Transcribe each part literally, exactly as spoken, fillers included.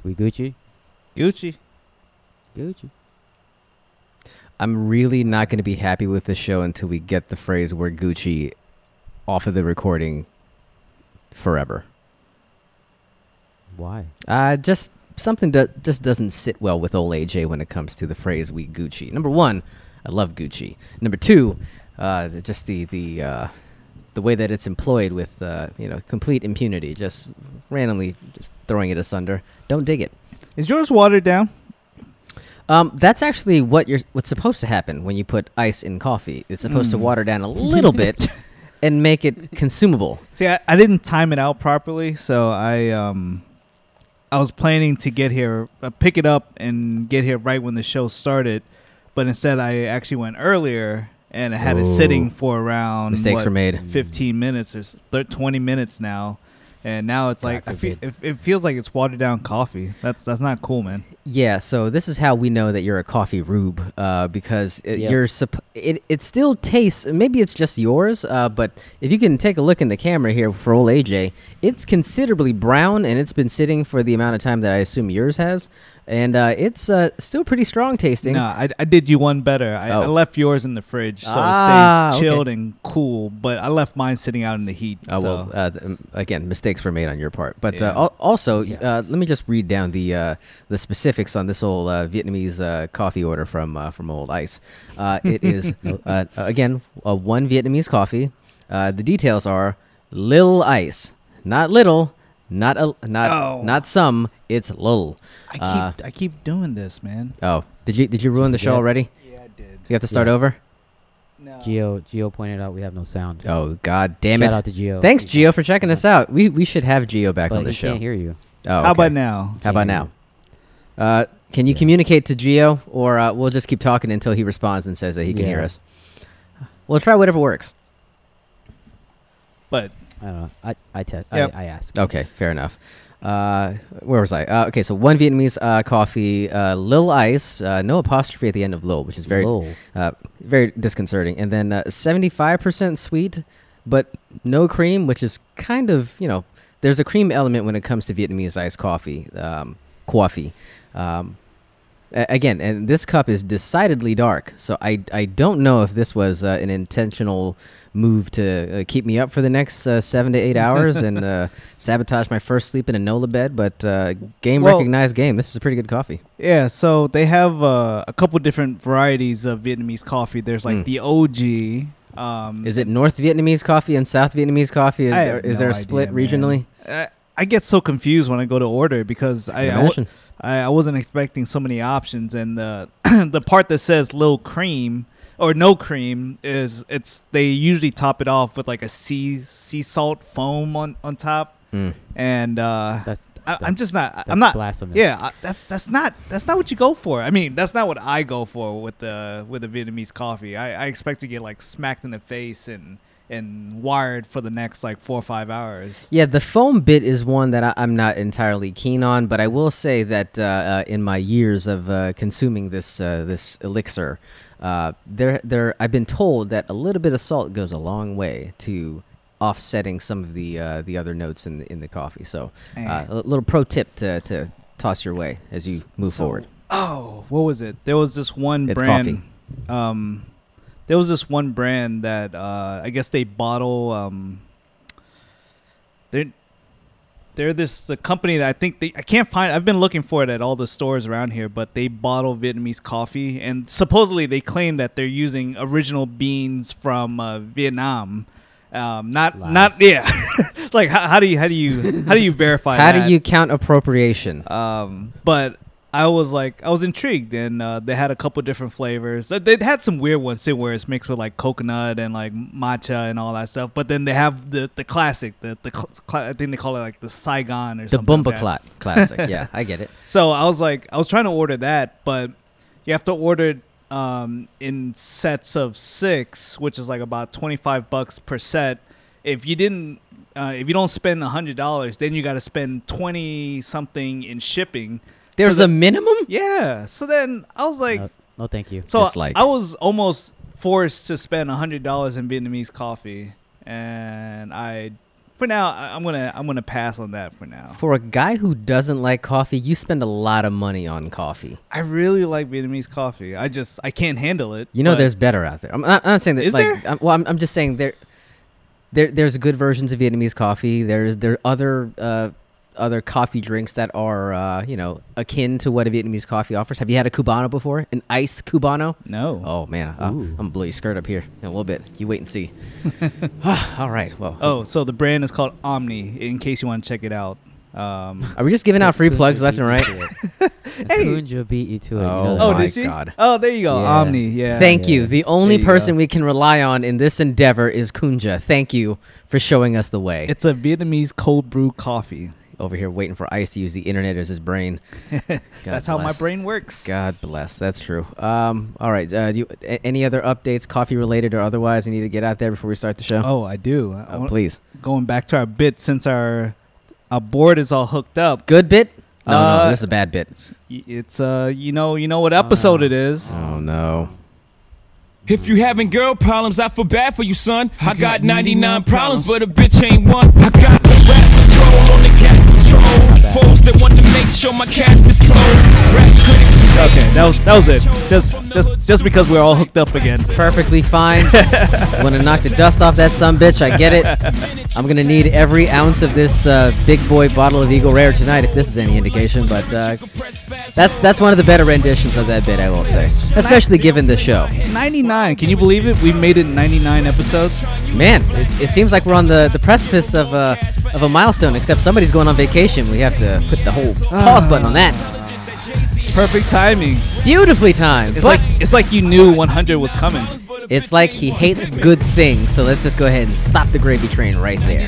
We Gucci? Gucci. Gucci. I'm really not going to be happy with this show until we get the phrase "we're Gucci" off of the recording forever. Why? Uh, just something that just doesn't sit well with old A J when it comes to the phrase "we Gucci." Number one, I love Gucci. Number two, uh, the- just the the uh, the way that it's employed with uh, you know complete impunity, just randomly just throwing it asunder. Don't dig it. Is yours watered down? Um, that's actually what you're what's supposed to happen when you put ice in coffee. It's supposed to Mm. water down a little bit and make it consumable. See, I, I didn't time it out properly, so I um, I was planning to get here, uh, pick it up, and get here right when the show started, but instead I actually went earlier, and I had it sitting Ooh. for around Mistakes what, were made. fifteen minutes or s- thir- twenty minutes now, and now it's God like I feel, forbid. it, it feels like it's watered down coffee. That's that's not cool, man. Yeah, so this is how we know that you're a coffee rube, uh, because it, Yep. you're supp- it it still tastes. Maybe it's just yours, uh, but if you can take a look in the camera here for old A J, it's considerably brown, and it's been sitting for the amount of time that I assume yours has, and uh, it's uh, still pretty strong tasting. No, I, I did you one better. I, I Oh. left yours in the fridge, so Ah, it stays okay. chilled and cool. But I left mine sitting out in the heat. Oh so. well, uh, th- um, again, mistakes were made on your part. But Yeah. uh, al- also, Yeah. uh, let me just read down the uh, the specifics on this old uh, Vietnamese uh, coffee order from uh, from Old Ice. Uh, it is uh, again a one Vietnamese coffee. Uh, the details are Lil Ice, not little, not a, not Oh. not some. It's Lil. I keep Uh, I keep doing this, man. Oh, did you did you ruin the show forget? already? Yeah, I did. You have to start Yeah. over. No. Geo Geo pointed out we have no sound. Oh God, damn Shout it! out to Geo. Thanks, He- Geo, for checking us out. We we should have Geo back But on the he show. can't hear you. Oh, How okay. about now? How about Can't now? Uh, can you Yeah. communicate to Geo, or uh, we'll just keep talking until he responds and says that he can hear Yeah. us? We'll try whatever works. But I don't know. I I, te- Yep. I, I asked. Okay, fair enough. Uh, where was I? Uh, okay, so one Vietnamese uh, coffee, uh, Lil Ice, uh, no apostrophe at the end of Lil, which is very, Lil. uh, very disconcerting. And then uh, seventy-five percent sweet, but no cream, which is kind of, you know, there's a cream element when it comes to Vietnamese iced coffee, um, coffee. Um, a- again, and this cup is decidedly dark, so I, I don't know if this was uh, an intentional move to uh, keep me up for the next uh, seven to eight hours and uh, sabotage my first sleep in a NOLA bed, but uh, game Well- recognized game. This is a pretty good coffee. yeah, so they have uh, a couple different varieties of Vietnamese coffee. There's like Mm. the O G. Um, Is it North Vietnamese coffee and South Vietnamese coffee? Is, I there, have is no there a idea, split man. regionally? I, I get so confused when I go to order because I, Can I, wa- imagine. I I wasn't expecting so many options, and the the part that says little cream or no cream is it's they usually top it off with like a sea sea salt foam on on top, Mm. and uh, That's I, that- I'm just not. that's I'm not. blasphemous. Yeah, I, that's that's not that's not what you go for. I mean, that's not what I go for with the with the Vietnamese coffee. I, I expect to get like smacked in the face and and wired for the next like four or five hours. Yeah, the foam bit is one that I, I'm not entirely keen on, but I will say that uh, uh, in my years of uh, consuming this uh, this elixir, uh, there there I've been told that a little bit of salt goes a long way to offsetting some of the uh, the other notes in the, in the coffee. So, uh, Eh. a little pro tip to, to toss your way as you move So- forward. Oh, what was it? There was this one It's brand. coffee. Um, there was this one brand that uh, I guess they bottle. Um, they're they're this the company that I think they I can't find. I've been looking for it at all the stores around here, but they bottle Vietnamese coffee, and supposedly they claim that they're using original beans from uh, Vietnam. Um, not Lies. not yeah. Like how, how do you how do you how do you verify? How that? do you count appropriation? Um, but I was like, I was intrigued, and uh, they had a couple different flavors. Uh, They had some weird ones too, where it's mixed with like coconut and like matcha and all that stuff. But then they have the the classic, the the cl- cl- I think they call it like the Saigon or The something. Bumba like that. Clot classic. Yeah, I get it. So I was like, I was trying to order that, but you have to order it um, in sets of six, which is like about twenty five bucks per set. If you didn't, uh, if you don't spend a hundred dollars, then you got to spend twenty something in shipping. There's So a the- minimum? Yeah. So then I was like, No, no, thank you. so Dislike. I was almost forced to spend a hundred dollars in Vietnamese coffee, and I for now, I- I'm gonna I'm gonna pass on that for now. For a guy who doesn't like coffee, you spend a lot of money on coffee. I really like Vietnamese coffee. I just I can't handle it. You know, but- there's better out there. I'm not, I'm not saying that. Is like, there? I'm, well, I'm, I'm just saying there, there, there's good versions of Vietnamese coffee. There's there are other uh, other coffee drinks that are uh, you know akin to what a Vietnamese coffee offers. Have you had a Cubano before? An iced Cubano? no. Oh man, uh, I'm Ooh. gonna blow your skirt up here in a little bit. You wait and see. All right. Well, Oh, so the brand is called Omni. In case you want to check it out. Um, are we just giving out free Kunja plugs left beat and you right? to it. Kunja beat you to it. You Oh, know that, oh, my right? did she? God. Oh, there you go. Yeah. Omni. Yeah. Thank you. Yeah. The only There you person go. we can rely on in this endeavor is Kunja. Thank you for showing us the way. It's a Vietnamese cold brew coffee. Over here waiting for Ice to use the internet as his brain. God That's how my bless. brain works. God bless. That's true. Um, all right. Uh, do you, a- any other updates, coffee related or otherwise, you need to get out there before we start the show? Oh, I do. I Oh, wanna- please. Going back to our bit, since our our board is all hooked up. Good bit? No, Uh, no, this is a bad bit. y- It's uh, you know, you know what episode no. it is. Oh no. If you having girl problems, I feel bad for you, son. I got ninety-nine problems, but a bitch ain't one. I got the rap control on the cat control. Foes that want to make sure my cast is closed. Rap critics. Okay, that was that was it. Just just just because we're all hooked up again. Perfectly fine. Want to knock the dust off that son bitch? I get it. I'm gonna need every ounce of this uh, big boy bottle of Eagle Rare tonight, if this is any indication. But uh, that's that's one of the better renditions of that bit, I will say, especially given the show. ninety-nine. Can you believe it? We made it ninety-nine episodes. Man, it, it seems like we're on the, the precipice of a of a milestone. Except somebody's going on vacation. We have to put the whole pause button on that. Perfect timing. Beautifully timed. It's But like it's like you knew one hundred was coming. it's like he hates good things. So let's just go ahead and stop the gravy train right there.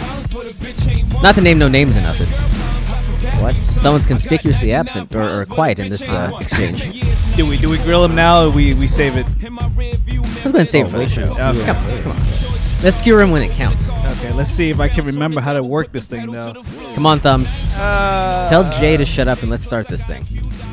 Not to name no names or nothing. What? Someone's conspicuously absent or, or quiet in this uh, exchange. Do we do we grill him now or we we save it? Let's go ahead and save it for the show. Okay. Come, come on. Let's skewer him when it counts. Okay, let's see if I can remember how to work this thing though. Come on, Thumbs. Uh, Tell Jay to shut up and let's start this thing.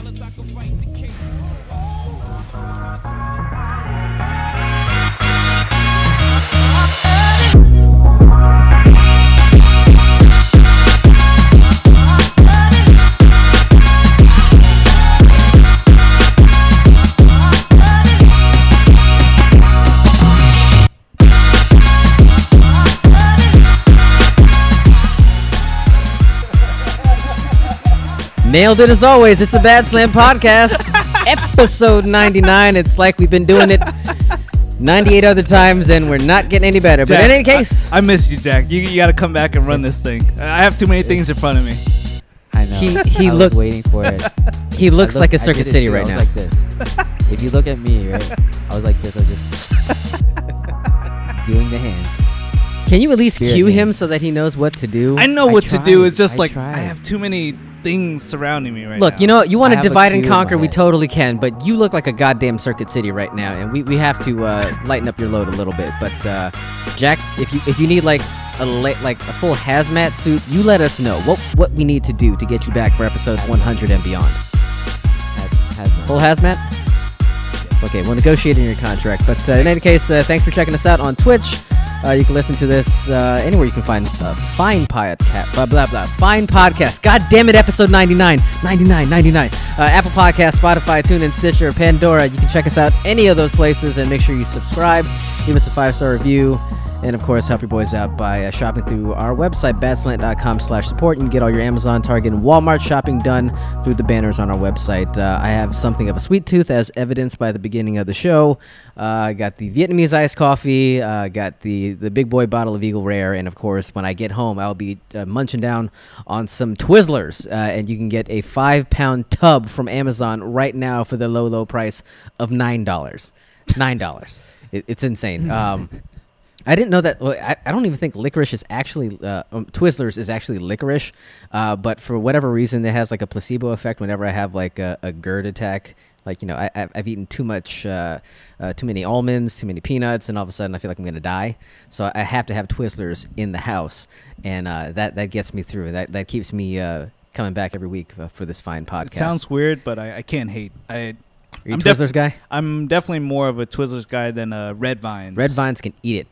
Nailed it as always. It's the Bad Slam Podcast, episode ninety-nine. It's like we've been doing it ninety-eight other times and we're not getting any better. But Jack, in any case, I, I miss you, Jack. You you got to come back and run this thing. I have too many things in front of me. I know. He- he I was looked- waiting for it. he looks I like a looked- I Circuit did it City too. right I was now. like this. If you look at me, right, I was like this. I was just doing the hands. Can you at least Spirit cue him hands. so that he knows what to do? I know I what to tried. do. It's just I like tried. I have too many things surrounding me right Look, now. you know, you want I to have a divide and cue in my conquer, we head. totally can, but you look like a goddamn Circuit City right now, and we, we have to uh, lighten up your load a little bit. But uh, Jack, if you if you need like a la- like a full hazmat suit, you let us know what what we need to do to get you back for episode one hundred and beyond. Has, has Full hazmat? Okay, we'll negotiate in your contract. But uh, in any case, uh, thanks for checking us out on Twitch. Uh, you can listen to this uh, anywhere you can find uh, Fine Podcast. Blah, blah, blah. Fine Podcast. God damn it, episode ninety-nine. ninety-nine, ninety-nine. Uh, Apple Podcast, Spotify, TuneIn, Stitcher, Pandora. You can check us out any of those places and make sure you subscribe. Leave us a five-star review. And, of course, help your boys out by uh, shopping through our website, badslant.com slash support. You can get all your Amazon, Target, and Walmart shopping done through the banners on our website. Uh, I have something of a sweet tooth, as evidenced by the beginning of the show. Uh, I got the Vietnamese iced coffee. I uh, got the, the big boy bottle of Eagle Rare. And, of course, when I get home, I'll be uh, munching down on some Twizzlers. Uh, and you can get a five-pound tub from Amazon right now for the low, low price of nine dollars. nine dollars. It, it's insane. Um... I didn't know that. Well, I, I don't even think licorice is actually uh, um, Twizzlers is actually licorice, uh, but for whatever reason, it has like a placebo effect. Whenever I have like a, a GERD attack, like you know, I, I've I've eaten too much, uh, uh, too many almonds, too many peanuts, and all of a sudden I feel like I'm gonna die. So I have to have Twizzlers in the house, and uh, that that gets me through. That that keeps me uh, coming back every week uh, for this fine podcast. It sounds weird, but I, I can't hate. I Are you a I'm def- Twizzlers guy? I'm definitely more of a Twizzlers guy than a Red Vines. Red Vines can eat it.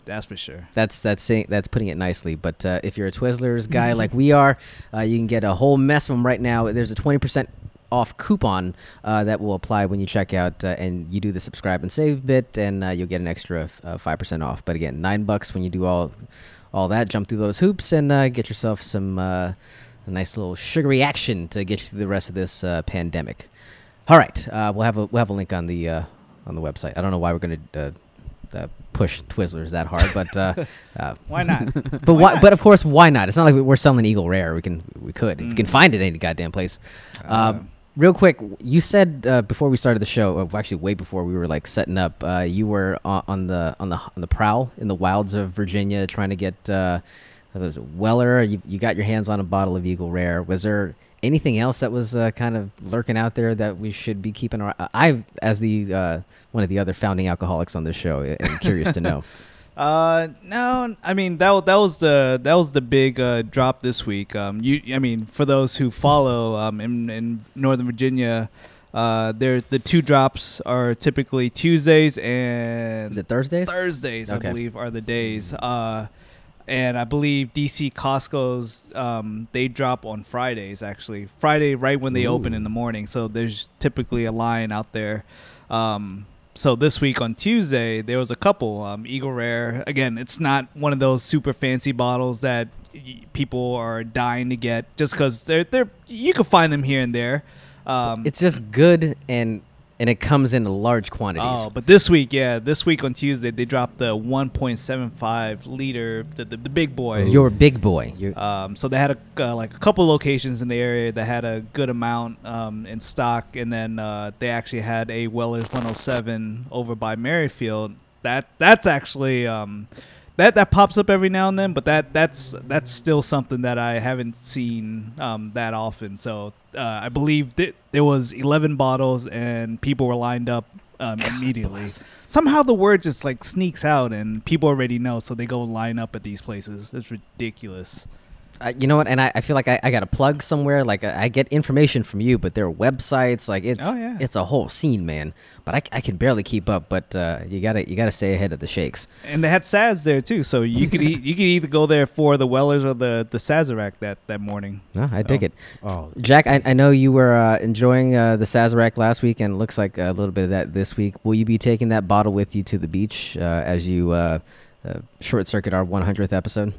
That's for sure. That's that's saying, that's putting it nicely. But uh, if you're a Twizzlers guy like we are, uh, you can get a whole mess of them right now. There's a twenty percent off coupon uh, that will apply when you check out, uh, and you do the subscribe and save bit, and uh, you'll get an extra uh, five percent off. But again, nine bucks when you do all all that, jump through those hoops, and uh, get yourself some uh, a nice little sugary action to get you through the rest of this uh, pandemic. All right, uh, we'll have a we'll have a link on the uh, on the website. I don't know why we're going to uh, uh, push Twizzlers that hard, but uh, uh, Why not? but Why why? not? But of course, why not? It's not like we're selling Eagle Rare. We can we could if you can find it any goddamn place. Uh, Um, real quick, you said uh, before we started the show, uh, actually way before we were like setting up, uh, you were on, on the on the on the prowl in the wilds of Virginia trying to get uh, what was it, Weller. You, you got your hands on a bottle of Eagle Rare. Was there anything else that was uh, kind of lurking out there that we should be keeping our? I, as the uh, one of the other founding alcoholics on this show, am curious to know. Uh, no, I mean that wa- that was the that was the big uh, drop this week. Um, you, I mean, for those who follow, um, in in Northern Virginia, uh, there the two drops are typically Tuesdays and Is it Thursdays? Thursdays, I Okay. believe, are the days. Uh, and I believe D C Costco's um they drop on Fridays actually. Friday right when they open in the morning. So there's typically a line out there. Um. So this week on Tuesday, there was a couple. Um, Eagle Rare. Again, it's not one of those super fancy bottles that y- people are dying to get just because they're they're. You can find them here and there. Um, It's just good, and and it comes in large quantities. oh, but this week, yeah, this week on Tuesday, they dropped the one point seven five liter, the, the the big boy. Your big boy. Your, Um, so they had a, uh, like a couple locations in the area that had a good amount um, in stock, and then uh, they actually had a Weller's one oh seven over by Merrifield. That that's actually um, that that pops up every now and then, but that that's that's still something that I haven't seen um, that often. So uh, I believe th- there was eleven bottles, and people were lined up um, immediately. Somehow the word just like sneaks out, and people already know, so they go line up at these places. It's ridiculous. Uh, you know what? And I, I feel like I, I got a plug somewhere. Like I, I get information from you, but there are websites. Like it's Oh, yeah. it's a whole scene, man. But I, I can barely keep up. But uh, you gotta you gotta stay ahead of the shakes. And they had Saz there too, so you could e- you could either go there for the Wellers or the the Sazerac that that morning. No, I dig Oh. it. Oh, Jack, I, I know you were uh, enjoying uh, the Sazerac last week, and it looks like a little bit of that this week. Will you be taking that bottle with you to the beach uh, as you uh, uh, short circuit our one hundredth episode?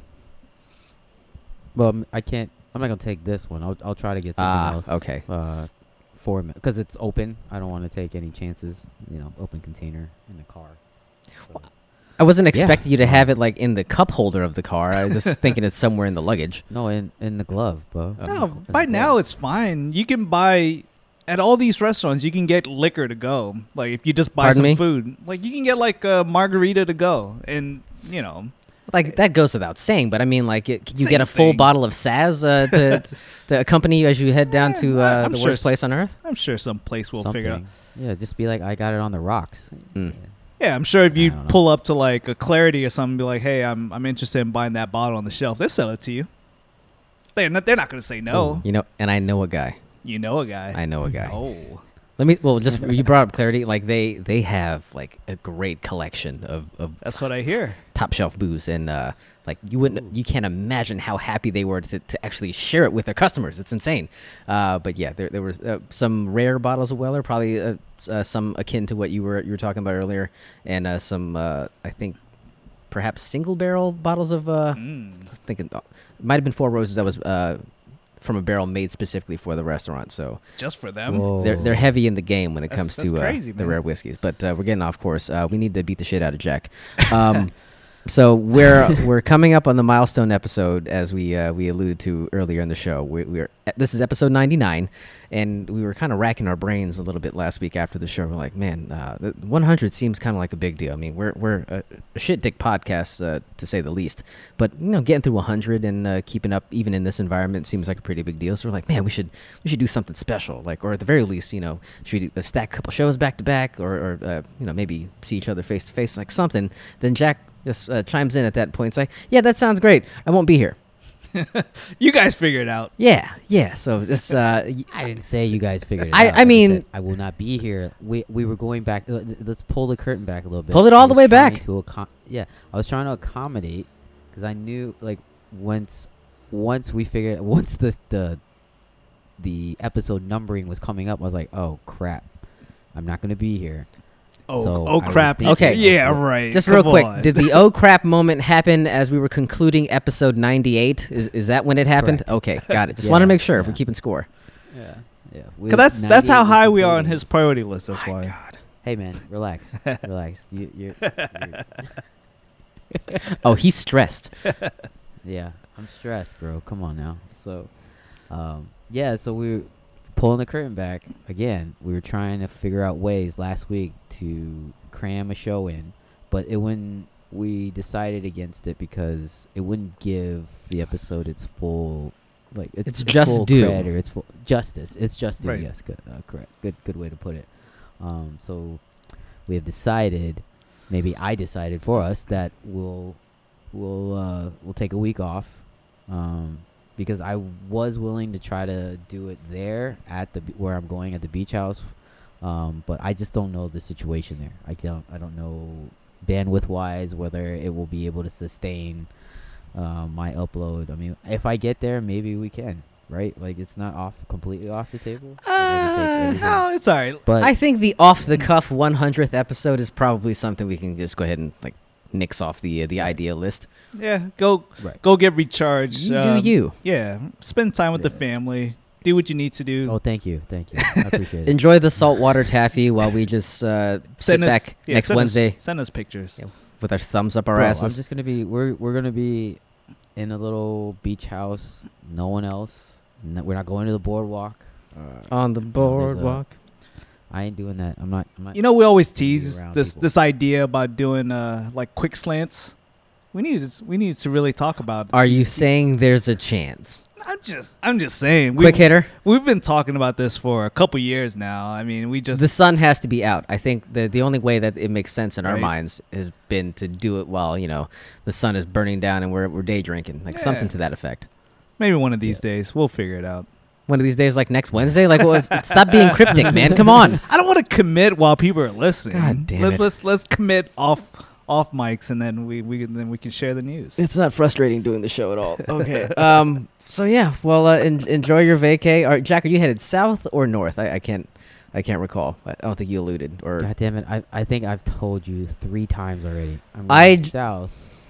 well, m- I can't. I'm not gonna take this one. I'll I'll try to get something Ah, else. okay. Uh, for me because it's open. I don't want to take any chances. You know, open container in the car. So- I wasn't Yeah. expecting you to have it like in the cup holder of the car. I was just thinking it's somewhere in the luggage. No, in in the glove, bro. No, In the by now glove. it's fine. You can buy at all these restaurants. You can get liquor to go. Like if you just buy Pardon some me? food, like you can get like a margarita to go, and you know. Like that goes without saying, but I mean, like, it, could you Same get a full thing. bottle of Saz uh, to, to to accompany you as you head down to Yeah, uh, I'm the sure worst s- place on earth? I'm sure some place will something. figure out. Yeah, just be like, I got it on the rocks. Mm. Yeah. Yeah, I'm sure if I you don't know. pull up to like a Clarity or something, be like, "Hey, I'm I'm interested in buying that bottle on the shelf." They sell it to you. They're not. They're not going to say no. You know, and I know a guy. You know a guy. I know a guy. Oh, Let me. Well, just you brought up Clarity. Like they they have like a great collection of, of that's what I hear. top shelf booze, and uh, like you wouldn't, you can't imagine how happy they were to, to actually share it with their customers. It's insane. Uh, but yeah, there there was uh, some rare bottles of Weller, probably uh, uh, some akin to what you were you were talking about earlier, and uh, some uh, I think perhaps single barrel bottles of. Uh, Mm. thinking uh, might have been Four Roses that was uh, from a barrel made specifically for the restaurant. So Just for them. Whoa. they're they're heavy in the game when it That's- comes that's to uh, crazy, the man. rare whiskeys. But uh, we're getting off course. Uh, we need to beat the shit out of Jack. Um, so we're we're coming up on the milestone episode, as we uh, we alluded to earlier in the show. We, we're this is episode ninety-nine, and we were kind of racking our brains a little bit last week after the show. We're like, man, uh, the one hundred seems kind of like a big deal. I mean, we're we're a, a shit dick podcast uh, to say the least, but you know, getting through one hundred and uh, keeping up even in this environment seems like a pretty big deal. So we're like, man, we should we should do something special, like, or at the very least, you know, should we do, uh, stack a couple shows back to back, or, or uh, you know, maybe see each other face to face, like something. Then Jack just uh, chimes in at that point, and say, yeah, that sounds great. I won't be here. You guys figure it out. Yeah, yeah. So this, uh, y- I didn't say you guys figured it I- out. I just mean- said I will not be here. We we were going back. uh, Let's pull the curtain back a little bit. Pull it all I the was way trying back. To accom- yeah, I was trying to accommodate because I knew like once once we figured once the the the episode numbering was coming up, I was like, oh crap, I'm not gonna be here. Oh, So oh I was crap. thinking Okay. Yeah, of- right. just Come real quick, on. did the oh crap moment happen as we were concluding episode ninety-eight? Is is that when it happened? Correct. Okay, got it. Just Yeah, want to make sure if we're yeah. keeping score. Yeah, yeah. 'Cause that's that's how ninety-eight high we are on concluding. his priority list. That's My why. God. Hey man, relax, relax. You, you're, you're Oh, he's stressed. Yeah, I'm stressed, bro. Come on now. So, um, yeah, so we were pulling the curtain back again. We were trying to figure out ways last week to cram a show in, but it wouldn't. We decided against it because it wouldn't give the episode its full, like its, It's its just full due. cred or its full justice. It's just due. Right. Yes, good, uh, correct. Good, good way to put it. Um, so we have decided, maybe I decided for us that we'll we'll uh, we'll take a week off, um, because I was willing to try to do it there at the b- where I'm going at the beach house, um, but I just don't know the situation there. I don't I don't know bandwidth wise whether it will be able to sustain uh, my upload. I mean, if I get there, maybe we can. Right? Like it's not off completely off the table. Like, I can take Uh, everything. no, it's all right. But I think the off the cuff one hundredth episode is probably something we can just go ahead and like nix off the uh, the idea list. Yeah, go Right. go get recharged. You um, do you. Yeah, spend time with the Yeah. family. Do what you need to do. oh, thank you, thank you. I appreciate it. Enjoy the saltwater taffy while we just uh, sit Send us- back yeah, next send us- Wednesday send us pictures. Yeah. with our thumbs up our Bro, asses. I'm just gonna be. We're we're gonna be in a little beach house. No one else. No, we're not going to the boardwalk. Uh, on the there's a- boardwalk. I ain't doing that. I'm not. I'm not You know, we always gonna be tease around this people. this idea about doing uh like quick slants. We need to we need to really talk about. Are you saying there's a chance? I'm just I'm just saying. Quick We've, hitter. we've been talking about this for a couple years now. I mean, we just The sun has to be out. I think the the only way that it makes sense in our Right. minds has been to do it while you know the sun is burning down and we're we're day drinking, like something Yeah. to that effect. maybe one of these days we'll figure it out. One of these days, like next Wednesday, like what was, stop being cryptic, man. Come on. I don't want to commit while people are listening. God damn let's it. let's let's commit off off mics and then we we can- then we can share the news. It's not frustrating doing the show at all. Okay. um. So yeah. Well, uh, en- enjoy your vacay. Or Jack, are you headed south or north? I, I can't. I can't recall. I don't think you alluded. Or God damn it! I I think I've told you three times already. I'm I going j- south.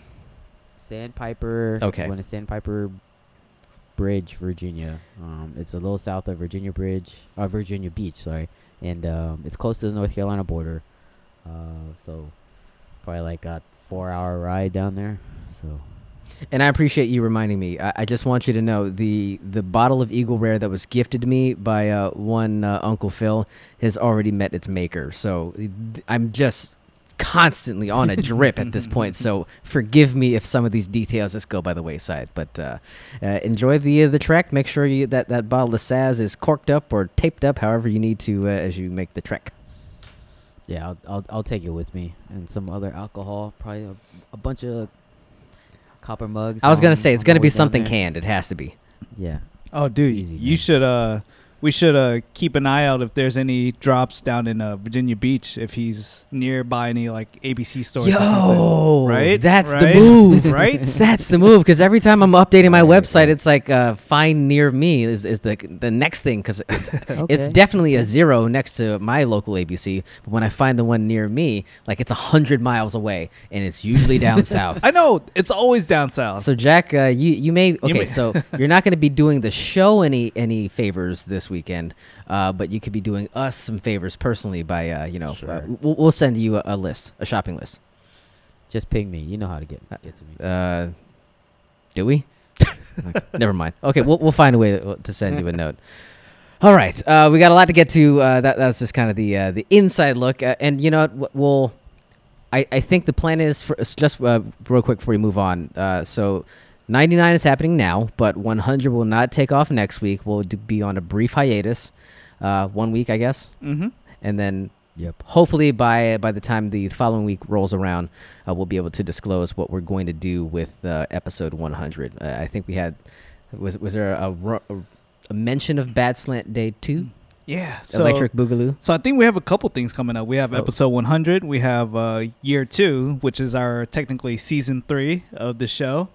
Sandpiper. Okay. Going to Sandpiper Bridge, Virginia. Um, it's a little south of Virginia Bridge, uh, Virginia Beach. Sorry, and um, it's close to the North Carolina border. Uh, so probably like a four-hour ride down there. So And I appreciate you reminding me. I, I just want you to know the the bottle of Eagle Rare that was gifted to me by uh, one uh, Uncle Phil has already met its maker. So th- I'm just constantly on a drip at this point. So forgive me if some of these details just go by the wayside. But uh, uh, enjoy the uh, the trek. Make sure you that that bottle of Saz is corked up or taped up, however you need to uh, as you make the trek. yeah, I'll I'll, I'll take it with me and some other alcohol. Probably a, a bunch of copper mugs. I was gonna on- say it's on gonna the be way down something there. canned. It has to be. Yeah. Oh, dude, Easy, you man. should uh, we should uh keep an eye out if there's any drops down in uh, Virginia Beach if he's nearby any like A B C stores. or something. Yo, right? That's Right? the move, Right? That's the move. Because every time I'm updating my website, it's like uh, "find near me" is, is the the next thing. Because it's it's Okay. definitely a zero next to my local A B C. But when I find the one near me, like it's a hundred miles away, and it's usually down south. I know it's always down south. So Jack, uh, you you may okay. may- so you're not going to be doing the show any any favors this weekend, uh, but you could be doing us some favors personally by uh, you know Sure. uh, we'll, we'll send you a, a list, a shopping list. Just ping me. You know how to get get to me. Uh, do we? Never mind. Okay, we'll we'll find a way to, to send you a note. All right, uh, we got a lot to get to. Uh, that that's just kind of the uh, the inside look, uh, and you know what? w- We'll. I, I think the plan is for s- just uh, real quick before we move on. Uh, so, ninety-nine is happening now, but one hundred will not take off next week. We'll d- be on a brief hiatus, uh, one week, I guess, Mm-hmm. and then Yep. hopefully by by the time the following week rolls around, uh, we'll be able to disclose what we're going to do with uh, episode one hundred. Uh, I think we had was was there a, ru- a mention of Bad Slant Day two, Yeah. So, Electric Boogaloo? So I think we have a couple things coming up. We have Oh. episode one hundred. We have uh, year two, which is our technically season three of the show.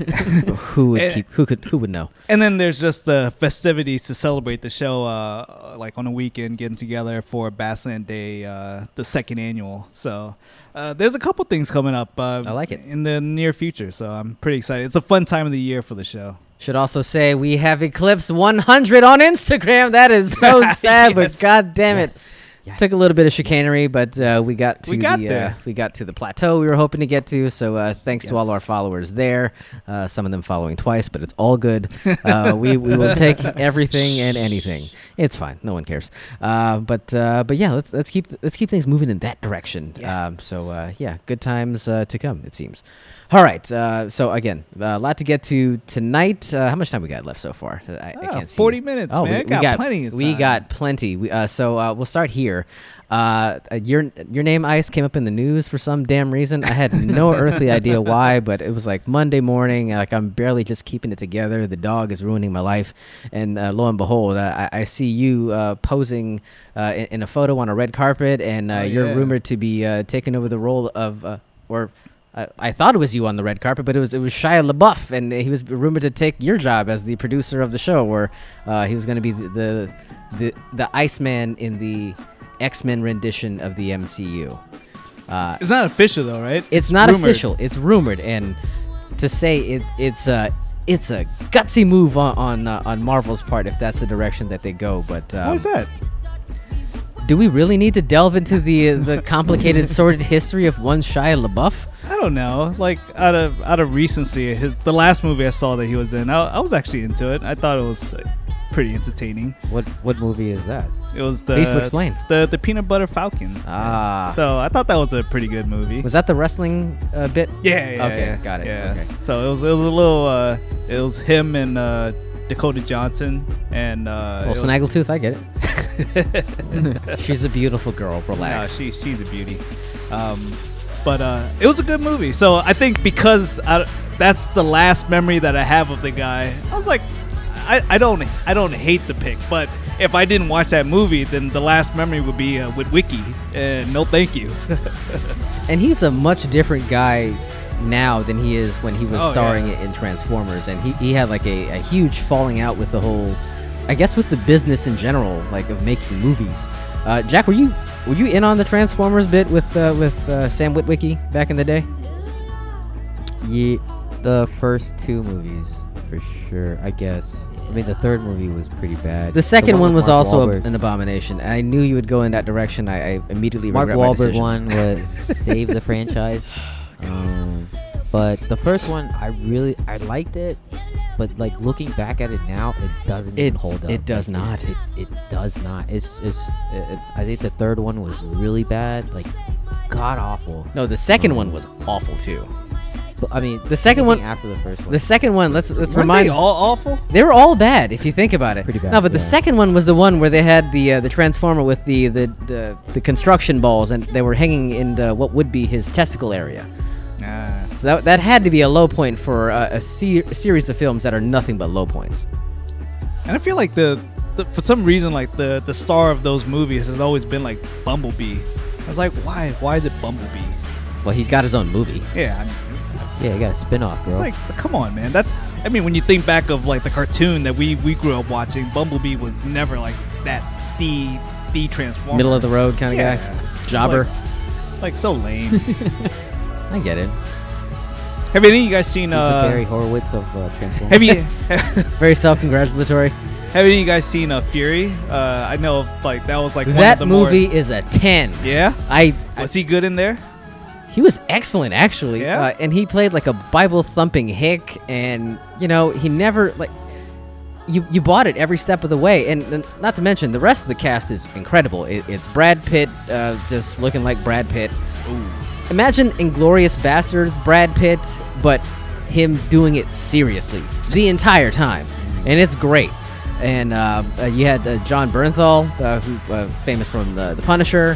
who would Eh. keep who could who would know? And then there's just the festivities to celebrate the show, uh, like on a weekend, getting together for Bassland Day, uh, the second annual. So uh, there's a couple things coming up. Uh, I like it. in the near future. So I'm pretty excited. It's a fun time of the year for the show. Should also say we have eclipsed one hundred on Instagram. That is so sad, but Yes. god damn it. Yes. Yes. Took a little bit of chicanery, but uh, we got to We got the there. Uh, we got to the plateau we were hoping to get to. So uh, thanks to all Yes. our followers there. Uh, some of them following twice, but it's all good. Uh, we we will take everything and anything. It's fine. No one cares. Uh, but uh, but yeah, let's let's keep let's keep things moving in that direction. Yeah. Um, so uh, yeah, good times uh, to come. It seems. All right. Uh, so again, a lot to get to tonight. Uh, how much time we got left so far? I, I Oh, can't see. forty minutes, Oh, man. we, Got we got plenty of We time. got plenty. We, uh, so uh, we'll start here. Uh, uh, your your name Ice came up in the news for some damn reason. I had no earthly idea why, but it was like Monday morning. Like I'm barely just keeping it together. The dog is ruining my life, and uh, lo and behold, uh, I, I see you uh, posing uh, in, in a photo on a red carpet, and uh, Oh, you're yeah. rumored to be uh, taking over the role of uh, or. I, I thought it was you on the red carpet, but it was it was Shia LaBeouf, and he was rumored to take your job as the producer of the show, where uh, he was going to be the, the the the Iceman in the X-Men rendition of the M C U. Uh, It's not official though, right? it's not rumored. official; it's rumored, and to say it, it's a it's a gutsy move on on, uh, on Marvel's part if that's the direction that they go. But um, Why is that? do we really need to delve into the the complicated, sordid history of one Shia LaBeouf? I don't know. Like out of out of recency, his the last movie I saw that he was in, I, I was actually into it. I thought it was uh, pretty entertaining. What what movie is that? It was the Please explain. the the Peanut Butter Falcon. Ah. So I thought that was a pretty good movie. Was that the wrestling uh, bit? Yeah, yeah, Okay, yeah, got it, Yeah. okay. So it was it was a little. Uh, it was him and uh, Dakota Johnson and. Uh, Well, it was- Snaggletooth, I get it. She's a beautiful girl. No, Relax. she, she's a beauty. Um, but uh, it was a good movie. So I think because I, that's the last memory that I have of the guy, I was like, I, I don't I don't hate the pick, but if I didn't watch that movie, then the last memory would be uh, with Wiki. And no, thank you. And he's a much different guy now than he is when he was Oh, starring yeah. in Transformers. And he, he had like a, a huge falling out with the whole, I guess, with the business in general, like of making movies. Uh, Jack, were you were you in on the Transformers bit with uh, with uh, Sam Witwicky back in the day? Yeah, the first two movies for sure. I guess. I mean, the third movie was pretty bad. The second one with was Mark also a, Wahlberg. an abomination. I knew you would go in that direction. I, I immediately Mark regret my Wahlberg decision. one was save the franchise. Um, but the first one, I really I liked it, but like looking back at it now, it doesn't It- even hold up. it does Like, not. It, it, it does not. It's it's it's. I think the third one was really bad, like god awful. No, the second Um, one was awful too. But, I mean, The second one- anything after the first one. The second one, let's let's Weren't remind they all awful? They were all bad if you think about it. Pretty bad, No, but the yeah. second one was the one where they had the uh, the transformer with the, the, the, the construction balls, and they were hanging in the what would be his testicle area. Nah. So that, that had to be a low point for uh, a, se- a series of films that are nothing but low points. And I feel like the, the for some reason like the the star of those movies has always been like Bumblebee. I was like, why? Why is it Bumblebee? Well, he got his own movie. Yeah, I mean, yeah, you got a spin-off, it's bro. like, come on, man. That's I mean, when you think back of like the cartoon that we we grew up watching, Bumblebee was never like that the the Transformer. Middle of the road kind of Yeah. guy. Jobber. Like, like so lame. I get it. Have any of you guys seen? He's Uh, the Barry Horowitz of uh, Transformers. have you Very self-congratulatory. have any of you guys seen uh, Fury? Uh, I know like that was like one That of the movie More, is a ten. yeah. I, I Was he good in there? He was excellent, actually. Yeah? Uh, and he played like a Bible thumping hick, and you know he never like you you bought it every step of the way. And, and not to mention the rest of the cast is incredible. It, it's Brad Pitt, uh, just looking like Brad Pitt. Imagine Inglorious Bastards, Brad Pitt, but him doing it seriously the entire time, and it's great. And uh, uh, you had uh, John Bernthal, uh, who uh, famous from the, the Punisher.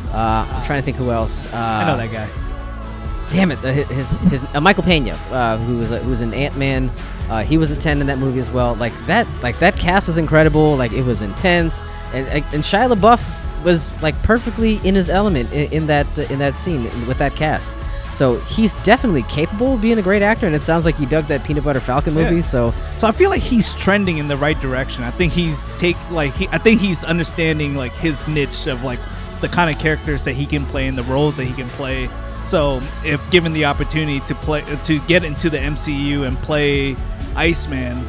Uh, I'm trying to think who else. Uh, I know that guy. Damn it, uh, his his uh, Michael Pena, uh, who was uh, who was in Ant-Man. Uh, he was a ten in that movie as well. Like that, like that cast was incredible. Like it was intense, and and Shia LaBeouf was like perfectly in his element in, in that uh, in that scene with that cast. So he's definitely capable of being a great actor, and it sounds like you dug that Peanut Butter Falcon movie. Yeah. So So I feel like he's trending in the right direction. I think he's take like he, I think he's understanding like his niche of like the kind of characters that he can play and the roles that he can play. So if given the opportunity to play to get into the M C U and play Iceman,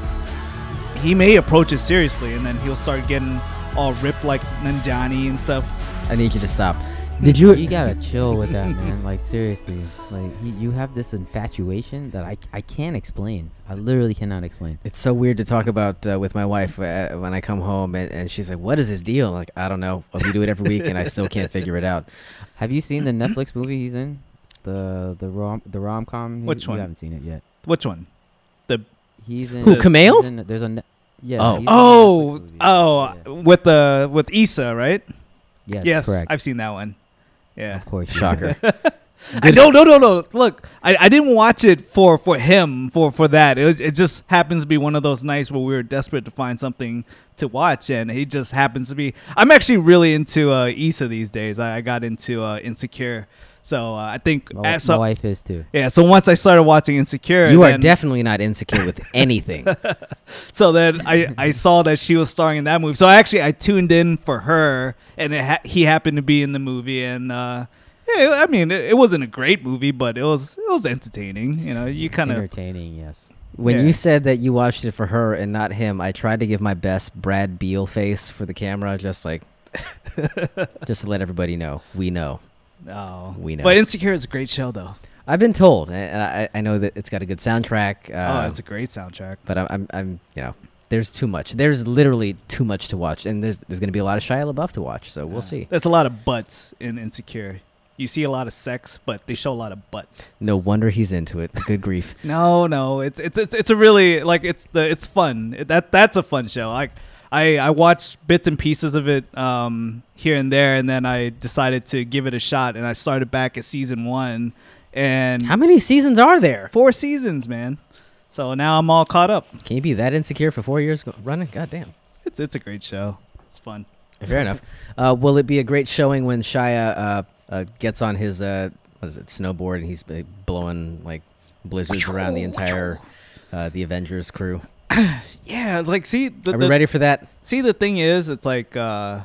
he may approach it seriously, and then he'll start getting all ripped like Nanjiani and stuff. I need you to stop. Did you? You gotta chill with that, man. Like seriously, like you, you have this infatuation that I, I can't explain. I literally cannot explain. It's so weird to talk about uh, with my wife uh, when I come home, and, and she's like, "What is his deal?" Like, I don't know. We do it every week, and I still can't figure it out. Have you seen the Netflix movie he's in? The the rom the rom com. Which one? You haven't seen it yet. Which one? The He's in. Who, he's Kumail? in- There's a. Ne- yeah. Oh. he's in a oh Netflix movie. oh Yeah. with the with Issa, right? Yes, yes, correct. I've seen that one. Yeah. Of course. you Shocker. I no no no no. Look, I, I didn't watch it for, for him for, for that. It was, it just happens to be one of those nights where we were desperate to find something to watch, and he just happens to be. I'm actually really into uh, Issa these days. I, I got into uh, Insecure, so uh, I think My, uh, so, my wife is too. yeah. So once I started watching Insecure, You are then- definitely not insecure with anything. So then I, I saw that she was starring in that movie. So actually I tuned in for her, and it ha- he happened to be in the movie, and uh, yeah, I mean it, it wasn't a great movie, but it was it was entertaining. You know, you kind of Entertaining, yes. When Yeah. you said that you watched it for her and not him, I tried to give my best Brad Beal face for the camera, just like, just to let everybody know. We know. oh We know. But Insecure is a great show though. I've been told, and I, I know that it's got a good soundtrack. Uh, oh, it's a great soundtrack. but I'm, I'm, I'm, you know, there's too much. There's literally too much to watch, and there's there's going to be a lot of Shia LaBeouf to watch. So we'll see. There's a lot of butts in Insecure. You see a lot of sex, but they show a lot of butts. No wonder he's into it. Good grief. No, no, it's it's it's, it's a really like it's the it's fun. It, that that's a fun show. Like I I watched bits and pieces of it um, here and there, and then I decided to give it a shot, and I started back at season one, and How many seasons are there? four seasons, man. So now I'm all caught up. Can you be that insecure for four years go- running? God damn. It's it's a great show. It's fun. Fair enough. Uh, will it be a great showing when Shia uh, uh, gets on his uh, what is it snowboard and he's uh, blowing like blizzards around the entire uh, the Avengers crew? Yeah, it's like see the, Are we the- ready for that? See, the thing is, it's like uh,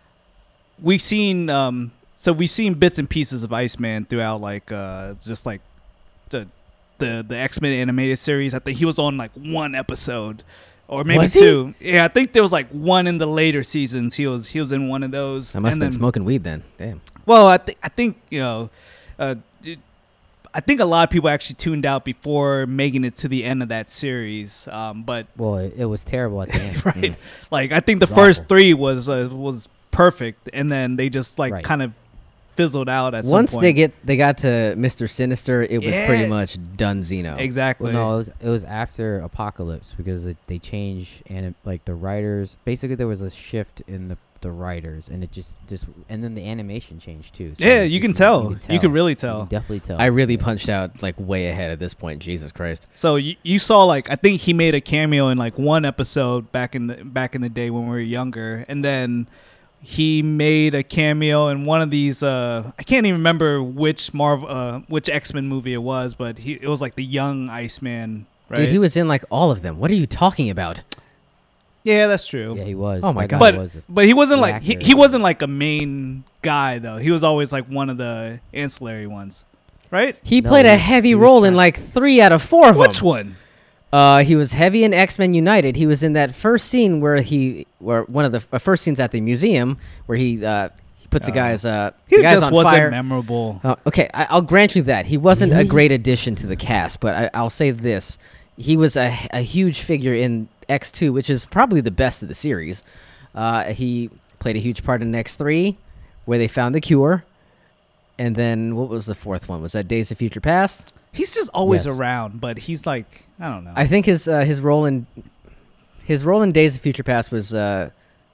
we've seen. Um, so we've seen bits and pieces of Iceman throughout, like uh, just like the the the X-Men animated series. I think he was on like one episode, or maybe Was he? two. Yeah, I think there was like one in the later seasons. He was he was in one of those. I must And have been then- smoking weed then. Damn. Well, I think I think you know. Uh, it- I think a lot of people actually tuned out before making it to the end of that series. Um, but Well, it, it was terrible at the end. right, like I think the It's first awful. three was uh, was perfect, and then they just like Right. kind of fizzled out at Once some they point. get they got to Mister Sinister, it was pretty Yeah. much done. Zeno. exactly. Well, no, it was it was after Apocalypse because it, they changed and it, like the writers. Basically, there was a shift in the the writers, and it just just and then the animation changed too. So Yeah, you can tell. You can really You tell. can definitely tell. I really punched out like way ahead at this point. Jesus Christ. So you, you saw like I think he made a cameo in like one episode back in the back in the day when we were younger, and then he made a cameo in one of these. Uh, I can't even remember which Marvel, uh, which X-Men movie it was, but he it was like the young Iceman. Right? Dude, he was in like all of them. What are you talking about? Yeah, that's true. yeah, he was. Oh my That God. guy was But a- but he wasn't the like he, actor. he wasn't like a main guy though. He was always like one of the ancillary ones, right? He No, played a he- heavy he was role in trying- like three out of four of Which them. one? Uh, he was heavy in X-Men United. He was in that first scene where he, where one of the uh, first scenes at the museum where he uh, he puts a guy's uh, He the guy's just on wasn't fire. memorable. Uh, okay, I, I'll grant you that he wasn't a great addition to the cast, but I, I'll say this: he was a, a huge figure in X two, which is probably the best of the series. Uh, he played a huge part in X three, where they found the cure, and then what was the fourth one? Was that Days of Future Past? He's just always Yes. around, but he's like I don't know. I think his uh, his role in his role in Days of Future Past was uh,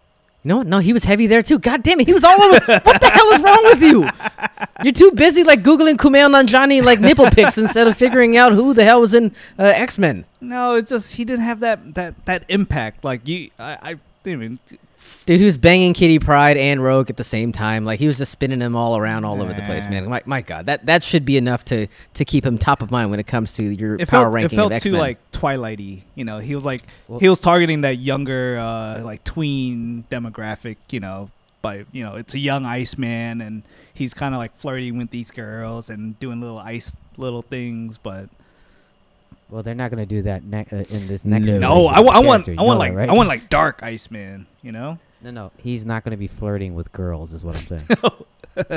You know what? No, he was heavy there too. God damn it, he was all over. What the hell is wrong with you? You're too busy like googling Kumail Nanjiani like nipple pics instead of figuring out who the hell was in uh, X-Men. No, it's just he didn't have that that that impact. Like you, I, I didn't even. Dude, he was banging Kitty Pryde and Rogue at the same time. Like he was just spinning them all around all over the place, man. My, my God, that that should be enough to to keep him top of mind when it comes to your It power felt, ranking it felt of X-Men. too like Twilighty. You know, he was like Well- he was targeting that younger, uh, like tween demographic. You know, by you know, it's a young Iceman, and he's kind of like flirting with these girls and doing little ice little things, but. Well, they're not gonna do that ne- uh, in this next. No. No, I, iteration wa- I of want, character, I you want know like, that, right? I want like dark Iceman. You know, No, no, he's not gonna be flirting with girls. Is what I'm saying.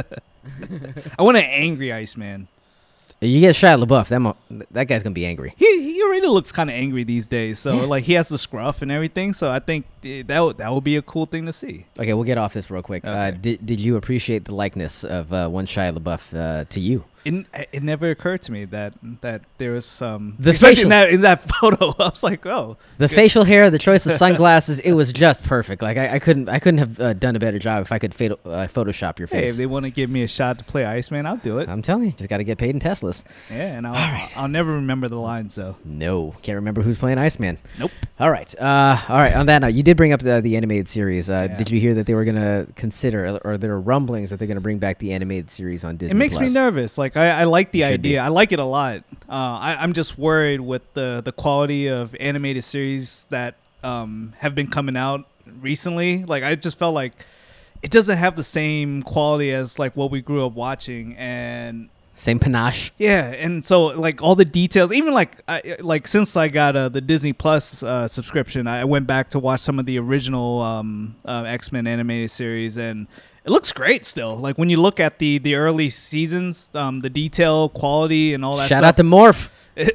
I want an angry Iceman. You get Shia LaBeouf, that mo- that guy's gonna be angry. He he already looks kind of angry these days. So like he has the scruff and everything. So I think eh, that would, that would be a cool thing to see. Okay, we'll get off this real quick. Uh, Okay. did did you appreciate the likeness of uh, one Shia LaBeouf uh, to you? It, it never occurred to me that that there was some The especially facial- in that in that photo. I was like, oh, The facial hair, the choice of sunglasses, it was just perfect. Like I, I couldn't I couldn't have uh, done a better job if I could fatal, uh, Photoshop your hey, if face. they want to give me a shot to play Iceman, I'll do it. I'm telling you, just got to get paid in Teslas. Yeah, and I'll I'll, I'll never remember the lines though. No, can't remember who's playing Iceman. Nope. All right, uh, all right. On that note, you did bring up the the animated series. Uh, Yeah. Did you hear that they were gonna consider, or there are rumblings that they're gonna bring back the animated series on Disney? It makes Plus? me nervous. Like I, I like the You should idea. be. I like it a lot. Uh, I, I'm just worried with the the quality of animated series that um, have been coming out recently. Like I just felt like it doesn't have the same quality as like what we grew up watching. And Same panache. yeah, and so like all the details, even like I, like since I got uh, the Disney Plus uh, subscription, I went back to watch some of the original um, uh, X-Men animated series, and it looks great still. Like when you look at the the early seasons, um, the detail, quality, and all that. Shout stuff. out to Morph.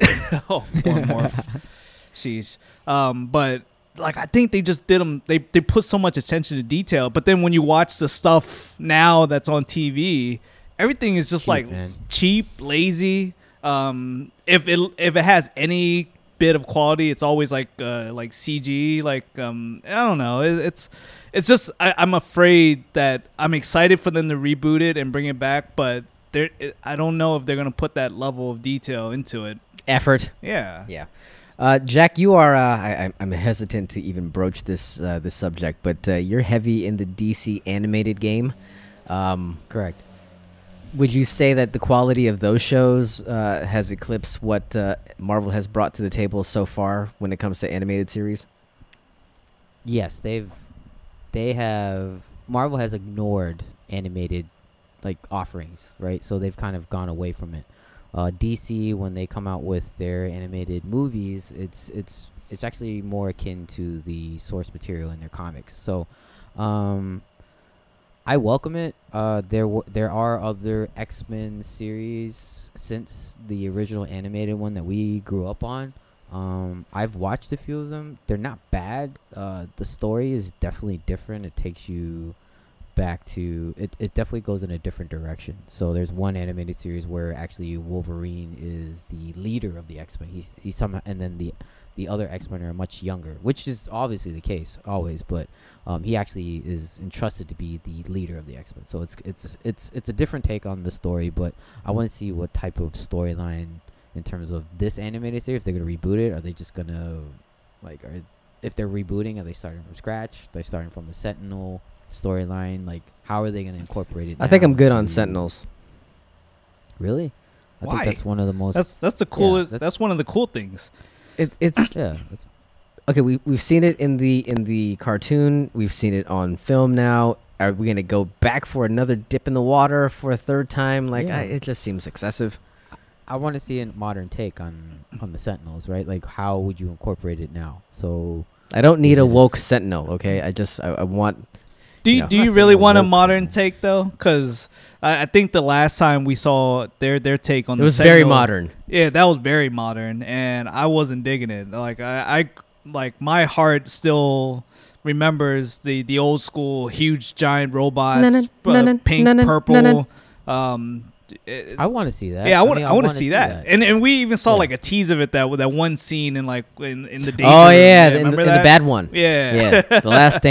oh, poor Morph. Sheesh. Um, but like I think they just did them. They they put so much attention to detail, but then when you watch the stuff now that's on T V, everything is just Cheap, like man. cheap, lazy. Um, if it if it has any bit of quality, it's always like uh, like C G. Like um, I don't know. It, it's it's just I, I'm afraid that I'm excited for them to reboot it and bring it back, but there I don't know if they're gonna put that level of detail into it. Effort. Yeah. Yeah. Uh, Jack, you are. Uh, I, I- I'm hesitant to even broach this uh, this subject, but uh, you're heavy in the D C animated game. Um, Correct. would you say that the quality of those shows uh, has eclipsed what uh, Marvel has brought to the table so far when it comes to animated series? Yes, they've they have Marvel has ignored animated like offerings, right? So they've kind of gone away from it. Uh, D C, when they come out with their animated movies, it's it's it's actually more akin to the source material in their comics. So um, I welcome it. Uh, there w- there are other X-Men series since the original animated one that we grew up on. Um, I've watched a few of them. They're not bad. Uh, the story is definitely different. It takes you back to it. It definitely goes in a different direction. So there's one animated series where actually Wolverine is the leader of the X-Men. He's he's somehow, and then the the other X-Men are much younger, which is obviously the case always. But um, he actually is entrusted to be the leader of the X-Men. So it's it's it's it's a different take on the story. But I want to see what type of storyline in terms of this animated series. If they're gonna reboot it, are they just gonna like are if they're rebooting, are they starting from scratch? Are they starting from the Sentinel storyline? Like, how are they gonna incorporate it? I think now I'm good on into- Sentinels. Really? I Why? think that's one of the most. That's that's the coolest. that's- that's, one of the cool things. It, it's yeah. That's, okay. We we've seen it in the in the cartoon. We've seen it on film now. Are we gonna go back for another dip in the water for a third time? Like, Yeah. I, it just seems excessive. I want to see a modern take on on the Sentinels, right? Like, how would you incorporate it now? So I don't need Is a it- woke Sentinel. Okay, I just I, I want. Do you, Yeah. do I'm you not really saying a want a woke modern thing. take though? Because I, I think the last time we saw their their take on It the was very Sentinel- modern. Yeah, that was very modern, and I wasn't digging it. Like I, I like my heart still remembers the the old school huge giant robots, Na-na, uh, na-na, pink, na-na, purple. na-na. Um, it- I want to see that. yeah, I want mean, I want to wanna see that. And and we even saw Yeah. like a tease of it that with that one scene in like in, in the danger Oh room. yeah, in, remember in that? the bad one. Yeah, Yeah, the Last Stand.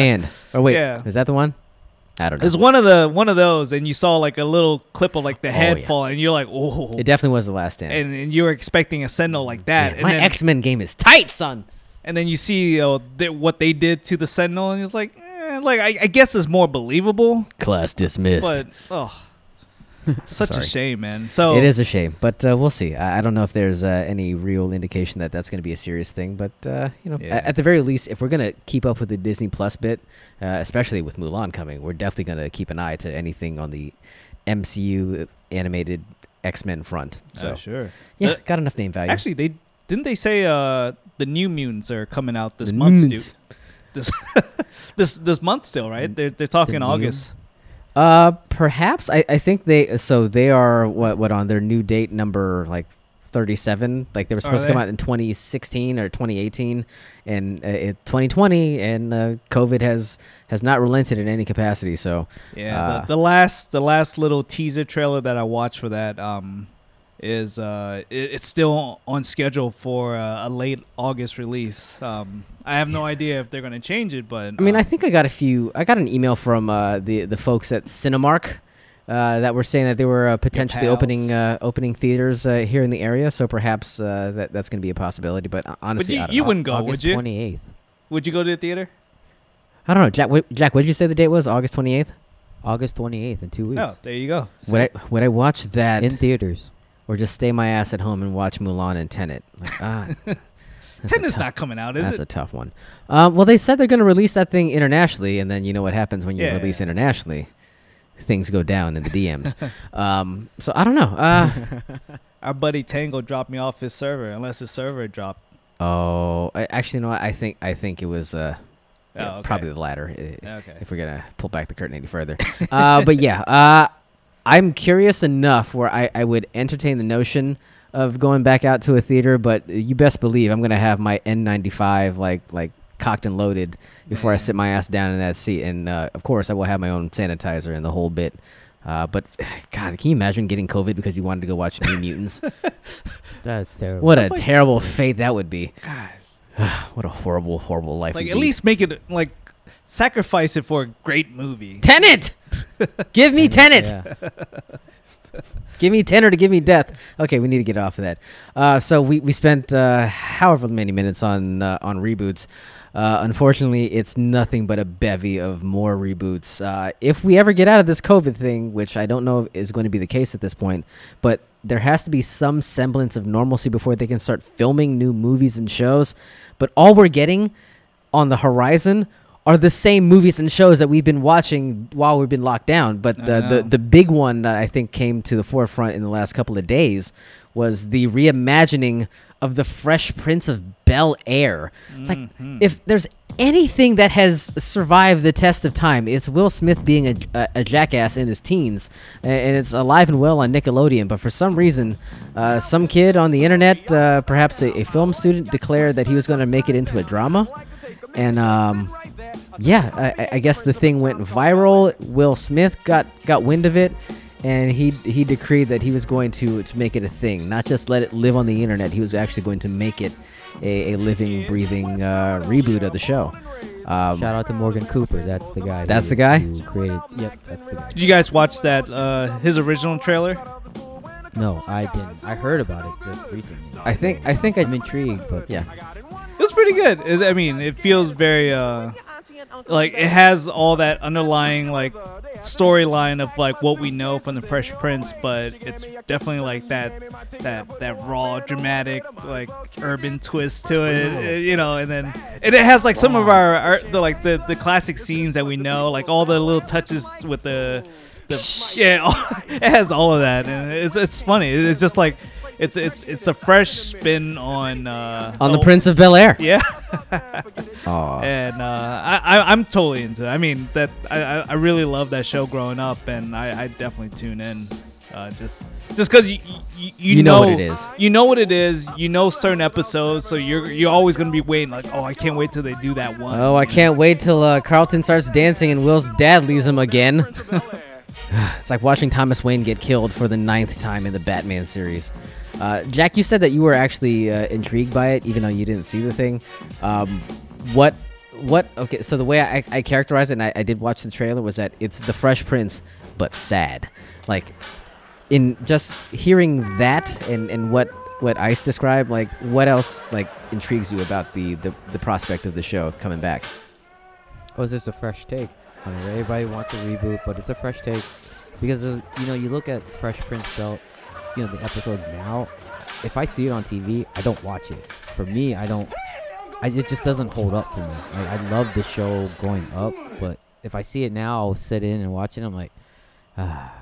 Or wait, Yeah. is that the one? I don't know. It's one of the one of those, and you saw like a little clip of like the head yeah. fall, and you're like, oh. It definitely was The Last Stand. and, and you were expecting a Sentinel like that. Yeah, and my then, X-Men game is tight, son. And then you see uh, th- what they did to the Sentinel, and it's like, eh, like I, I guess it's more believable, Class dismissed. but oh, such a Sorry. shame, man. So It is a shame, but uh, we'll see. I, I don't know if there's uh, any real indication that that's going to be a serious thing, but uh, you know, Yeah. at, at the very least, if we're going to keep up with the Disney Plus bit, uh, especially with Mulan coming, we're definitely going to keep an eye to anything on the M C U animated X-Men front. So Uh, sure. yeah, Uh, got enough name value. Actually, they didn't they say uh, the New Mutants are coming out this The month, Mutants. dude. This this this month still, right? They're they're talking New- August. Uh, perhaps I, I think they so they are what what on their new date number like thirty-seven. Like they were supposed to come they? out in twenty sixteen or twenty eighteen, and uh, it, twenty twenty, and uh, COVID has has not relented in any capacity. So Yeah, uh, the, the last the last little teaser trailer that I watched for that um is uh it, it's still on schedule for uh, a late August release. Um, I have no idea if they're gonna change it, but I mean, I um, think I got a few. I got an email from uh, the the folks at Cinemark. Uh, that were saying that they were uh, potentially pals. opening uh, opening theaters uh, here in the area, so perhaps uh, that that's going to be a possibility. But uh, honestly, you- I don't you know. wouldn't go, August would you? twenty-eighth. would you go to the theater? I don't know, Jack. What, Jack, what did you say the date was? August twenty eighth. August twenty-eighth in two weeks. Oh, there you go. Would I would I watch that In theaters. or just stay my ass at home and watch Mulan and Tenet? Like, ah, that's a Tenet's tough- not coming out, is That's it? a tough one. Um, well, they said they're going to release that thing internationally, and then you know what happens when you Yeah. release internationally. Things go down in the D Ms. um, so I don't know. Uh, Our buddy Tango dropped me off his server, unless his server dropped. oh, I, actually, no. I think I think it was uh, Oh, yeah, okay. probably the latter. i- Okay. If we're gonna pull back the curtain any further, uh, but yeah, uh, I'm curious enough where I, I would entertain the notion of going back out to a theater, but you best believe I'm gonna have my N ninety-five like like cocked and loaded before I Man. sit my ass down in that seat, and uh, of course I will have my own sanitizer and the whole bit. Uh, but God, can you imagine getting COVID because you wanted to go watch New Mutants? That's terrible. What a That's like- terrible fate that would be. God, What a horrible, horrible life. like would at be. least make it like sacrifice it for a great movie. Tenet. Give me Tenet. Yeah. Give me ten or to give me death. Okay, we need to get off of that. Uh, so we, we spent uh, however many minutes on uh, on reboots. Uh, unfortunately, it's nothing but a bevy of more reboots. Uh, if we ever get out of this COVID thing, which I don't know is going to be the case at this point, but there has to be some semblance of normalcy before they can start filming new movies and shows. But all we're getting on the horizon are the same movies and shows that we've been watching while we've been locked down. But I the, the, know. the big one that I think came to the forefront in the last couple of days was the reimagining of the Fresh Prince of Bel-Air. Like, Mhm. if there's anything that has survived the test of time, it's Will Smith being a, a, a jackass in his teens, a- and it's alive and well on Nickelodeon. But for some reason, uh, some kid on the internet, uh, perhaps a, a film student, declared that he was going to make it into a drama, and um, yeah, I, I- I guess the thing went viral. Will Smith got got wind of it, and he he decreed that he was going to to make it a thing, not just let it live on the internet. He was actually going to make it a, a living, breathing uh, reboot of the show. Um, Shout out to Morgan Cooper. That's the guy. That's who- the guy? who created. Yep, that's the guy. Did you guys watch that? Uh, his original trailer. No, I didn't. I heard about it just recently. I think I think I I'm intrigued, but yeah. It was pretty good. It, I mean, it feels very uh, like it has all that underlying like storyline of like what we know from the Fresh Prince, but it's definitely like that that that raw, dramatic, like urban twist to it, uh, you know. And then and it has like some of our, our the like the the classic scenes that we know, like all the little touches with the the yeah, it has all of that, and it's it's funny. It's just like. It's it's it's a fresh spin on uh, On the oh, Prince of Bel-Air. Yeah, Aw. and uh, I, I I'm totally into it. I mean that I, I I really love that show growing up, and I, I definitely tune in. Uh, just just because you, you you You know what it is. you know what it is, you know certain episodes, so you're you're always gonna be waiting like, oh, I can't wait till they do that one. Oh, I can't wait till uh, Carlton starts dancing and Will's dad leaves him again. It's like watching Thomas Wayne get killed for the ninth time in the Batman series. Uh, Jack, you said that you were actually uh, intrigued by it, even though you didn't see the thing. Um, what what? Okay, so the way I, I characterize it, and I, I did watch the trailer, was that it's the Fresh Prince, but sad. Like, in just hearing that and, and what what Ice described, like, what else like intrigues you about the, the, the prospect of the show coming back? Oh, it's just a fresh take. I mean, everybody wants a reboot, but it's a fresh take because of, you know, you look at Fresh Prince Belt, you know, the episodes now. If I see it on T V, I don't watch it. For me, I don't. I, it just doesn't hold up for me. Like, I love the show growing up, but if I see it now, I'll sit in and watch it. I'm like, ah,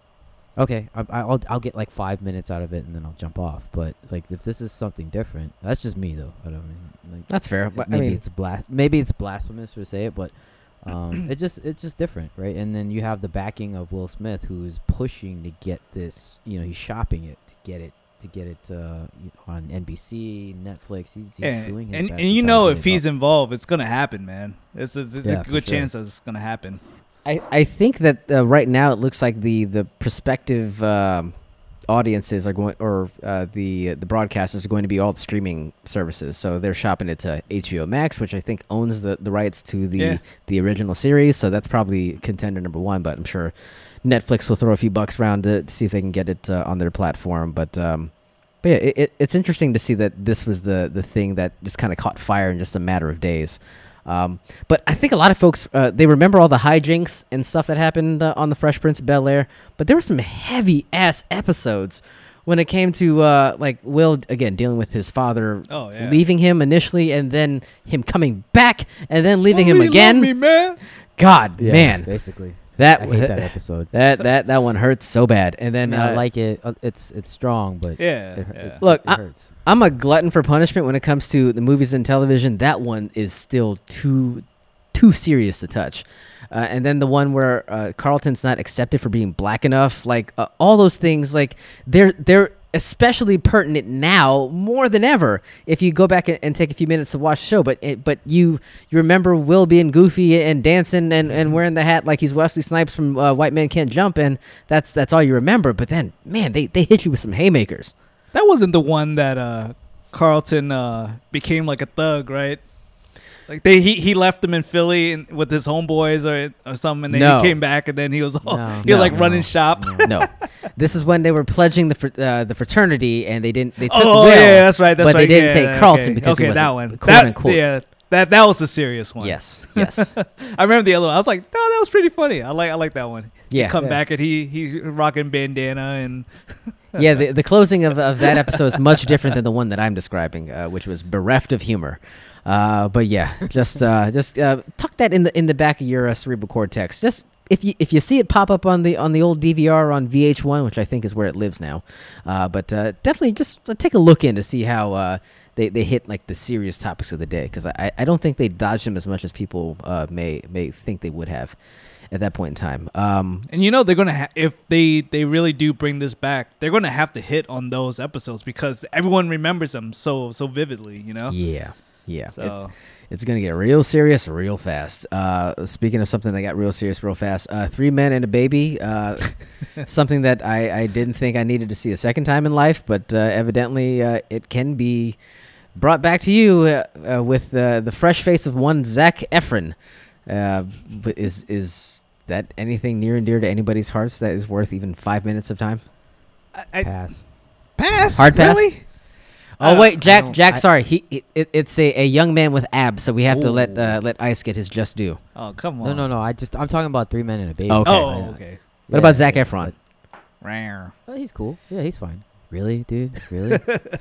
okay, I, I'll I'll get like five minutes out of it and then I'll jump off. But like, if this is something different, that's just me though. I don't mean, like, That's fair. But, maybe I mean, it's blas- maybe it's blasphemous to say it, but um, it just it's just different, right? And then you have the backing of Will Smith, who is pushing to get this. You know, he's shopping it to get it. to get it uh, on N B C, Netflix. He's, he's And, doing his and, best and to you try know to if get it he's up. involved, it's gonna happen, man. It's a, it's Yeah, a for good sure. chance that it's gonna happen. I, I think that uh, right now it looks like the the prospective um, audiences are going, or uh, the the broadcasters are going to be all the streaming services. So they're shopping it to H B O Max, which I think owns the, the rights to the Yeah. the original series. So that's probably contender number one. But I'm sure Netflix will throw a few bucks around to, to see if they can get it uh, on their platform. But um, but yeah, it, it, it's interesting to see that this was the the thing that just kind of caught fire in just a matter of days. Um, but I think a lot of folks, uh, they remember all the hijinks and stuff that happened uh, on the Fresh Prince of Bel-Air, but there were some heavy-ass episodes when it came to, uh, like, Will, again, dealing with his father Oh, yeah. leaving him initially, and then him coming back, and then leaving him Oh, you again. love me, man. God, Yeah, man. basically. That, I hate that episode. that, that, that one hurts so bad. And I then, mean, I uh, like it. Uh, it's it's strong, but Yeah, it, hu- yeah. it, Look, it I- hurts. I'm a glutton for punishment when it comes to the movies and television. That one is still too too serious to touch. Uh, and then the one where uh, Carlton's not accepted for being black enough, like uh, all those things, like they're they're especially pertinent now more than ever. If you go back and, and take a few minutes to watch the show, but it, but you you remember Will being goofy and dancing and, and wearing the hat like he's Wesley Snipes from uh, White Man Can't Jump, and that's that's all you remember. But then, man, they they hit you with some haymakers. That wasn't the one that uh, Carlton uh, became like a thug, right? Like they he, he left him in Philly and, with his homeboys or or something, and then No. he came back and then he was all, No, he was no, like no, running shop. no. No, this is when they were pledging the fr- uh, the fraternity, and they didn't. They took Oh Will, yeah, that's right. That's but right. they didn't yeah, take Carlton okay. because okay, he wasn't that one. quote that, unquote. Yeah, that that was the serious one. Yes, yes, I remember the other one. I was like, no, that was pretty funny. I like I like that one. Yeah. He come Yeah. back and he he's rocking bandana and yeah. The the closing of, of that episode is much different than the one that I'm describing, uh, which was bereft of humor. Uh, but yeah, just uh, just uh, tuck that in the in the back of your uh, cerebral cortex. Just if you if you see it pop up on the on the old D V R on V H one, which I think is where it lives now. Uh, but uh, definitely just uh, take a look in to see how uh, they they hit like the serious topics of the day, because I I don't think they dodged them as much as people uh, may may think they would have at that point in time. Um, and you know they're gonna ha- if they they really do bring this back, they're gonna have to hit on those episodes because everyone remembers them so so vividly. You know. yeah, yeah. So It's, it's gonna get real serious real fast. Uh, speaking of something that got real serious real fast, uh, Three Men and a Baby, uh, something that I, I didn't think I needed to see a second time in life, but uh, evidently uh, it can be brought back to you uh, uh, with the the fresh face of one Zac Efron. Uh, but is is that anything near and dear to anybody's hearts that is worth even five minutes of time? I, I, Pass. pass. Hard pass? Really? Oh Uh, wait, Jack. don't- Jack. I- sorry, he. It, it, it's a, a young man with abs, so we have to let Ooh. uh, let Ice get his just due. Oh come No, on. no, no. I just I'm talking about Three Men and a Baby. Okay. Oh I- okay. What about Zac Efron? Rare. Oh, he's cool. Yeah, he's fine. Really, dude? Really?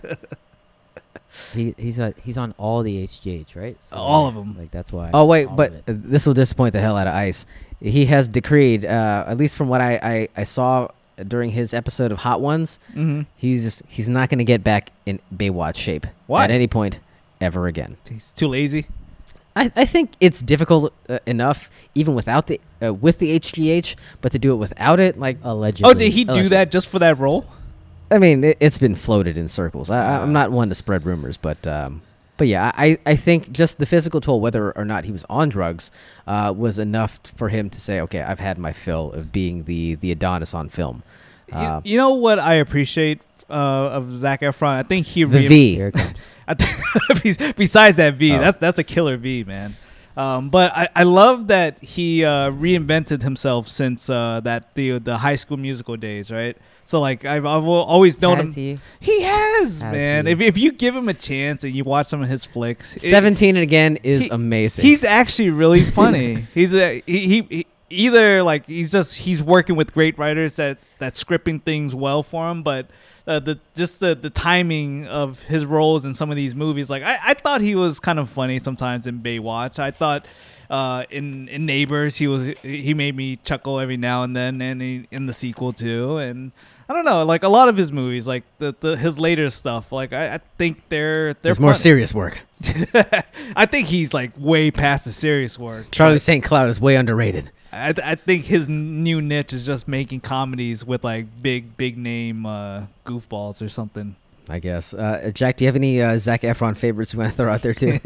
he he's uh, he's on all the H G H, right? So, All of 'em. Like that's why. Oh wait, all but of it. uh, this will disappoint the hell out of Ice. He has decreed, uh, at least from what I, I, I saw during his episode of Hot Ones, Mm-hmm. he's just he's not going to get back in Baywatch shape Why? at any point ever again. He's too lazy. I, I think it's difficult uh, enough even without the uh, with the H G H, but to do it without it, like allegedly. Oh, did he do Allegedly. that just for that role? I mean, it, it's been floated in circles. I, Ah. I'm not one to spread rumors, but um, but yeah, I, I think just the physical toll, whether or not he was on drugs, uh, was enough t- for him to say, okay, I've had my fill of being the the Adonis on film. Uh, you, you know what I appreciate uh, of Zac Efron? I think he the re- V. Here it comes. I think bes- besides that V, Oh. that's that's a killer V, man. Um, but I, I love that he uh, reinvented himself since uh, that the the High School Musical days, right? So like I've, I've always known Has him. he? He has, Has man. he? If if you give him a chance and you watch some of his flicks, it- Seventeen again is he- amazing. he's actually really funny. he's a he, he, he either like he's just he's working with great writers that that scripting things well for him, but uh, the just the the timing of his roles in some of these movies, like I, I thought he was kind of funny sometimes in Baywatch. I thought uh, in in Neighbors he was he made me chuckle every now and then, and he, in the sequel too, and. I don't know, like a lot of his movies, like the, the his later stuff, like I, I think they're they're There's more funny. serious work. I think he's like way past the serious work. Charlie Saint Cloud is way underrated. I, I think his new niche is just making comedies with like big big name uh, goofballs or something. I guess. Uh, Jack, do you have any uh, Zac Efron favorites you want to throw out there too?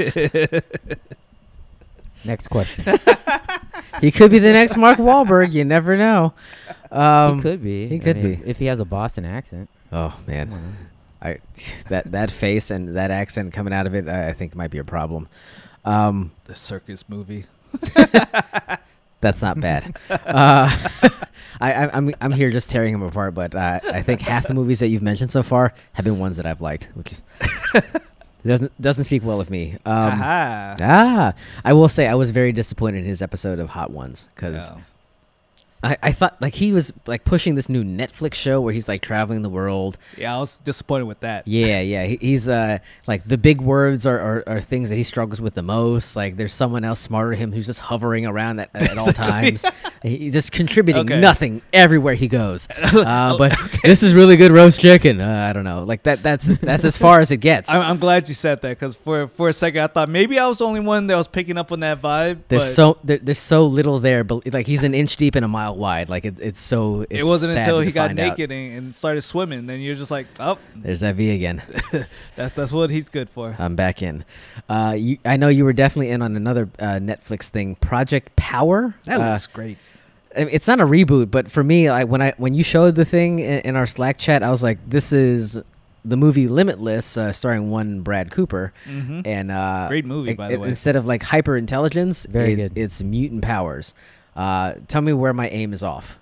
Next question. He could be the next Mark Wahlberg. You never know. Um, he could be. he I could mean, be. if he has a Boston accent. Oh man, I that that face and that accent coming out of it, I, I think might be a problem. Um, The circus movie. that's not bad. uh, I, I, I'm I'm here just tearing him apart, but uh, I think half the movies that you've mentioned so far have been ones that I've liked, which is doesn't doesn't speak well of me. Um, Aha. ah, I will say I was very disappointed in his episode of Hot Ones because. Yeah. I, I thought like he was like pushing this new Netflix show where he's like traveling the world. Yeah, I was disappointed with that. Yeah, yeah. He, he's uh like the big words are, are, are things that he struggles with the most. Like there's someone else smarter than him who's just hovering around at, at all times. He's just contributing Okay. nothing everywhere he goes. Uh, but this is really good roast chicken. Uh, I don't know. Like that. That's that's as far as it gets. I'm, I'm glad you said that because for for a second I thought maybe I was the only one that was picking up on that vibe. There's but so there, there's so little there, but like he's an inch deep and a mile wide. Like it, it's so. It's it wasn't sad until to he got find out. naked and, and started swimming, then you're just like, oh, There's that V again. that's that's what he's good for. I'm back in. Uh, you, I know you were definitely in on another uh, Netflix thing, Project Power. That Uh, looks great. I mean, it's not a reboot, but for me, I, when I when you showed the thing in, in our Slack chat, I was like, "This is the movie Limitless, uh, starring one Brad Cooper." Mm-hmm. And uh, Great movie, it- by the it- way. Instead of like hyper intelligence, Very it- good. It's mutant powers. Uh, tell me where my aim is off.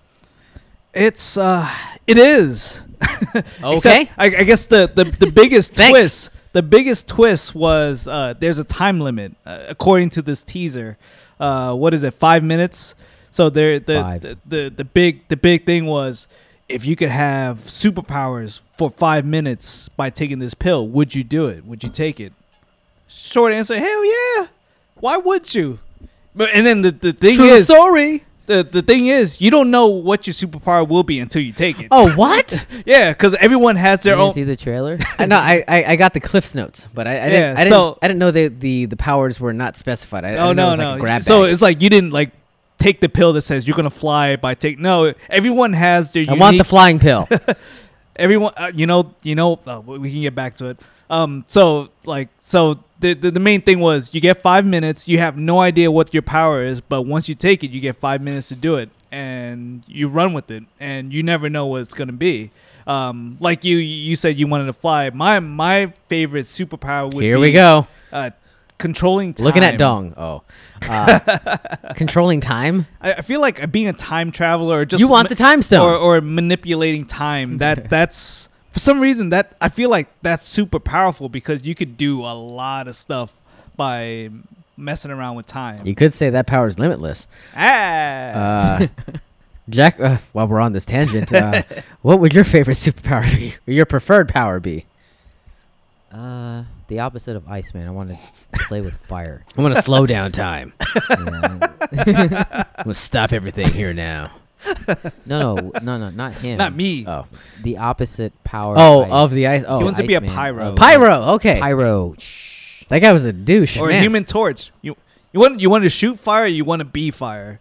It's uh, it is. Okay. Except, I, I guess the the, the biggest Thanks. twist, the biggest twist was uh, there's a time limit uh, according to this teaser. Uh, what is it? Five minutes. So there, the, Five. the the the big the big thing was if you could have superpowers for five minutes by taking this pill, would you do it? Would you take it? Short answer: hell yeah. Why would you? But and then the the thing is. story. The, the thing is, you don't know what your superpower will be until you take it. Oh, what? Yeah, because everyone has their Did you own. see the trailer? I know. I, I, I got the Cliff's notes, but I, I didn't. Yeah, I didn't. so- I didn't know the, the, the powers were not specified. I, I Oh didn't know it no, was no. Like a grab so bag. it's like you didn't like take the pill that says you're gonna fly by take. No, everyone has their. I unique, want the flying pill. Everyone, uh, you know, you know. Uh, we can get back to it. Um. So like, so the, the the main thing was you get five minutes. You have no idea what your power is, but once you take it, you get five minutes to do it, and you run with it, and you never know what it's gonna be. Um, like you, you said you wanted to fly. My my favorite superpower would Here be, we go. Uh, controlling time. Looking at Dong. Oh. Uh, controlling time? I, I feel like being a time traveler, or just You want the time stone. or, or manipulating time. That that's for some reason that I feel like that's super powerful because you could do a lot of stuff by messing around with time. You could say that power is limitless. ah, Uh, Jack, uh, while we're on this tangent, uh, what would your favorite superpower be? Or your preferred power be? Uh, the opposite of Iceman. I want to play with fire. I want to slow down time. Yeah. I'm going to stop everything here now. No, no, no, no, not him. not me. Oh, The opposite power. oh, ice. of the ice. Oh, He wants to be a Iceman, pyro. of- Pyro. Okay. Pyro. That guy was a douche. or a man. human torch. You you want you want to shoot fire? Or you want to be fire?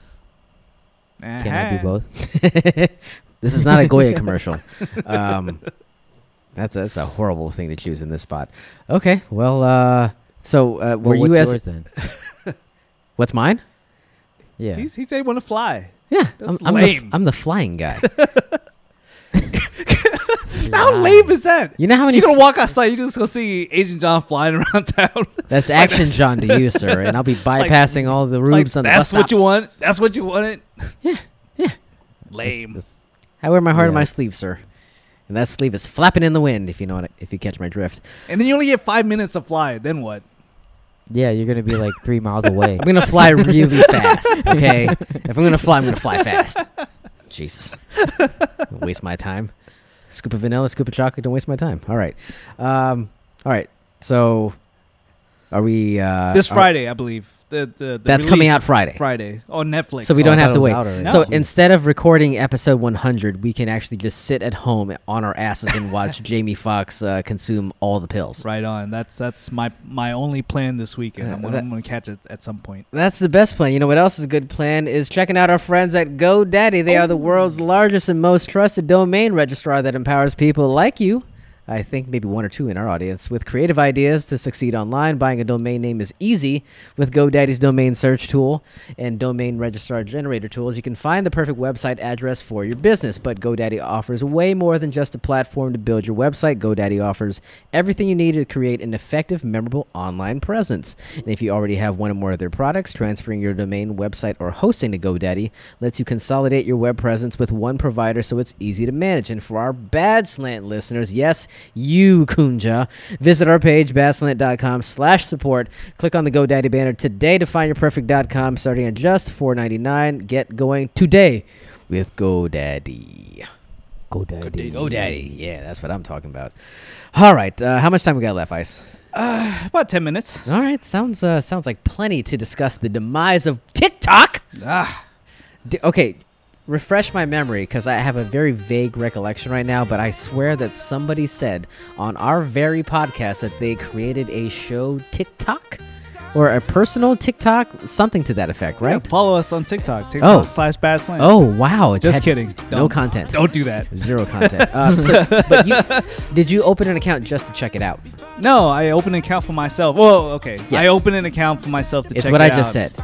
Can I Uh-huh. do both? This is not a Goya commercial. Um, that's that's a horrible thing to choose in this spot. Okay, well, uh, so uh, were Well, you what's as yours then? what's mine? Yeah. He's, he said he want to fly. Yeah, That's I'm, I'm, the, lame. I'm the flying guy. Which is How Nice. lame is that? You know how many? You're gonna walk outside, you just gonna see Agent John flying around town. That's Action John to you, sir, and I'll be bypassing all the rubes like, on the that's bus what you stops. want. That's what you wanted. Yeah, yeah. Lame. This- I wear my heart on my Yeah. sleeve, sir, and that sleeve is flapping in the wind. If you know what, I- if you catch my drift. And then you only get five minutes to fly. Then what? yeah, you're gonna be like three miles away. I'm gonna fly really fast. Okay, if I'm gonna fly, I'm gonna fly fast. Jesus, don't waste my time. Scoop of vanilla, scoop of chocolate. Don't waste my time. All right, um, all right. So, are we? Uh, This are- Friday, I believe. The, the, the That's coming release out Friday. Friday on Netflix. So we Oh, don't I have thought to it was wait. out already. So No. instead of recording episode one hundred, we can actually just sit at home on our asses and watch Jamie Foxx uh, consume all the pills. Right on. That's that's my my only plan this weekend. I'm gonna, that- I'm gonna catch it at some point. That's the best plan. You know what else is a good plan is checking out our friends at GoDaddy. They are the world's largest and most trusted domain registrar that empowers people like you. I think maybe one or two in our audience with creative ideas to succeed online. Buying a domain name is easy with GoDaddy's domain search tool and domain registrar generator tools. You can find the perfect website address for your business, but GoDaddy offers way more than just a platform to build your website. GoDaddy offers everything you need to create an effective, memorable online presence. And if you already have one or more of their products, transferring your domain, website, or hosting to GoDaddy lets you consolidate your web presence with one provider so it's easy to manage. And for our Bad Slant listeners, yes, you, Kunja, visit our page, badslant.com slash support. Click on the GoDaddy banner today to find your perfect dot com starting at just four ninety-nine. Get going today with GoDaddy. GoDaddy. GoDaddy. Yeah, that's what I'm talking about. All right. Uh, how much time we got left, Ice? About ten minutes. All right. Sounds uh, sounds like plenty to discuss the demise of TikTok. Ah, D- okay. Refresh my memory because I have a very vague recollection right now, but I swear that somebody said on our very podcast that they created a show TikTok or a personal TikTok, something to that effect, yeah, right? follow us on TikTok. TikTok Oh. slash Bad Slant. Oh, wow. It just had kidding. No Don't- content. Don't do that. Zero content. Um, so, but you, did you open an account just to check it out? No, I opened an account for myself. Well, okay. Yes. I opened an account for myself to It's check what it I just out. said.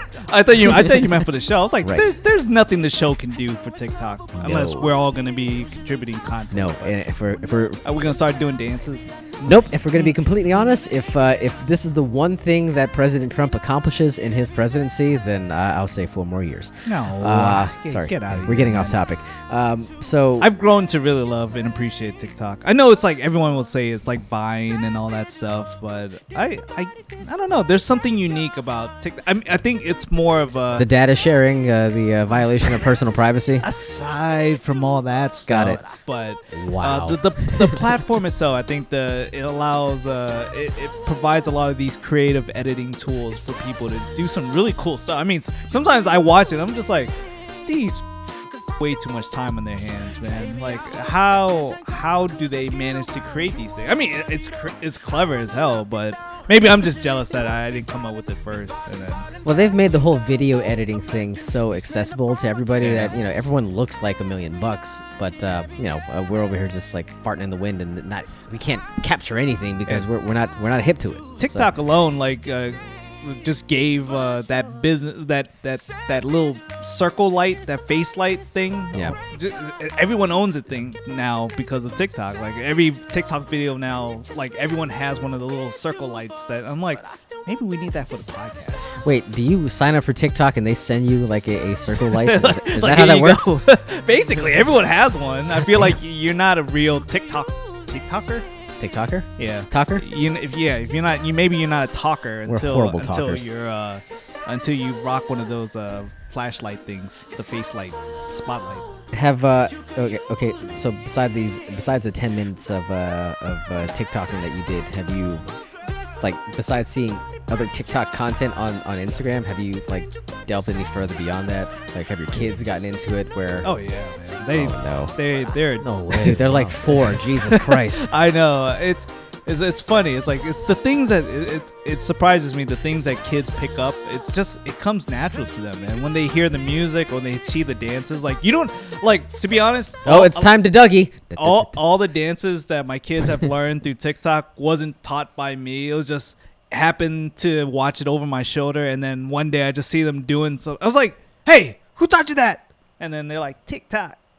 I thought you. I thought you meant for the show. I was like, Right. there, there's nothing the show can do for TikTok unless No. we're all going to be contributing content. No, But and if we're, if we're are we going to start doing dances? Nope. If we're going to be completely honest, if uh, if this is the one thing that President Trump accomplishes in his presidency, then uh, I'll say four more years. No. Uh, get, sorry, Get out of here. we're getting man. off topic. Um, so I've grown to really love and appreciate TikTok. I know it's like everyone will say it's like Vine and all that stuff, but I I, I don't know. There's something unique about TikTok. I, mean, I think it's more of a the data sharing, uh, the uh, violation of personal privacy. aside from all that stuff. Got it. But Wow. uh, the, the the platform itself, I think the it allows uh it, it provides a lot of these creative editing tools for people to do some really cool stuff. I mean, s- sometimes I watch it, I'm just like, these way too much time on their hands, man. Like how how do they manage to create these things? I mean, it, it's cr- it's clever as hell, but maybe I'm just jealous that I didn't come up with it first. And then Well, they've made the whole video editing thing so accessible to everybody Yeah. that you know everyone looks like a million bucks, but uh, you know uh, we're over here just like farting in the wind and not we can't capture anything because Yeah. we're, we're not we're not hip to it. TikTok alone, like, uh, just gave uh, that business that that that little circle light, that face light thing. Yeah. Ju- everyone owns it thing now because of TikTok. Like every TikTok video now, like everyone has one of the little circle lights. That I'm like, maybe we need that for the podcast. So, wait, do you sign up for TikTok and they send you like a, a circle light? Is, is Like, that how here that you works? go. Basically, everyone has one. I feel like you're not a real TikTok TikToker. TikToker? Yeah. Talker? You, if yeah, if you're not, you maybe you're not a talker We're until horrible until talkers. you're uh, until you rock one of those uh, flashlight things, the face light, spotlight. Have uh okay, okay so beside the besides the ten minutes of uh of uh, TikToking that you did, have you like besides seeing other TikTok content on on Instagram, have you like delved any further beyond that? Like have your kids gotten into it where Oh yeah, man. They Oh, no. they they're No way. Dude, they're like four. Jesus Christ. I know it's. It's, it's funny. It's like it's the things that it, it it surprises me. The things that kids pick up. It's just it comes natural to them, man. When they hear the music or they see the dances, like you don't like. To be honest, Oh, all- it's time to Dougie. all all the dances that my kids have learned through TikTok wasn't taught by me. It was just happened to watch it over my shoulder, and then one day I just see them doing so. I was like, "Hey, who taught you that?" And then they're like, "TikTok,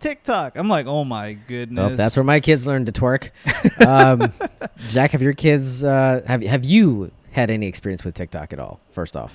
TikTok. I'm like, oh my goodness. Well, that's where my kids learn to twerk. Um, Jack, have your kids uh, have have you had any experience with TikTok at all? First off,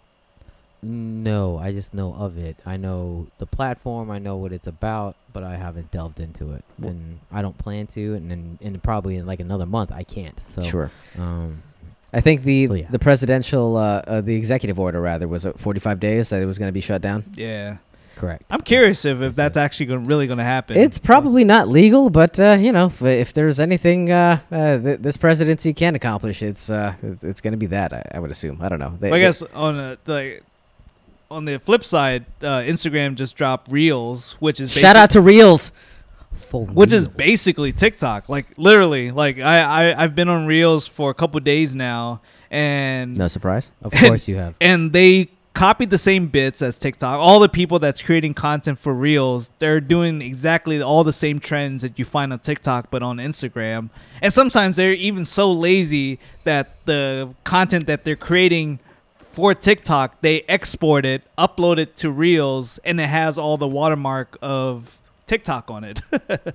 No, I just know of it. I know the platform. I know what it's about, but I haven't delved into it, Well- and I don't plan to. And then, and probably in like another month, I can't. So sure. Um, I think the So, yeah. the presidential uh, uh, the executive order rather was it forty-five days that it was going to be shut down. Yeah. correct. I'm curious if, if that's actually gonna, really going to happen. It's probably not legal, but uh, you know, if, if there's anything uh, uh, th- this presidency can accomplish, it's uh, it's- it's going to be that. I, I would assume. I don't know. They- But I they- guess on a, like, on the flip side, uh, Instagram just dropped Reels, which is shout out to Reels. For which is real. basically TikTok. Like literally, like I, I I've been on Reels for a couple days now, and No surprise. Of course you have. and they copied the same bits as TikTok. All the people that's creating content for Reels, they're doing exactly all the same trends that you find on TikTok, but on Instagram. And sometimes they're even so lazy that the content that they're creating for TikTok, they export it, upload it to Reels, and it has all the watermark of TikTok on it.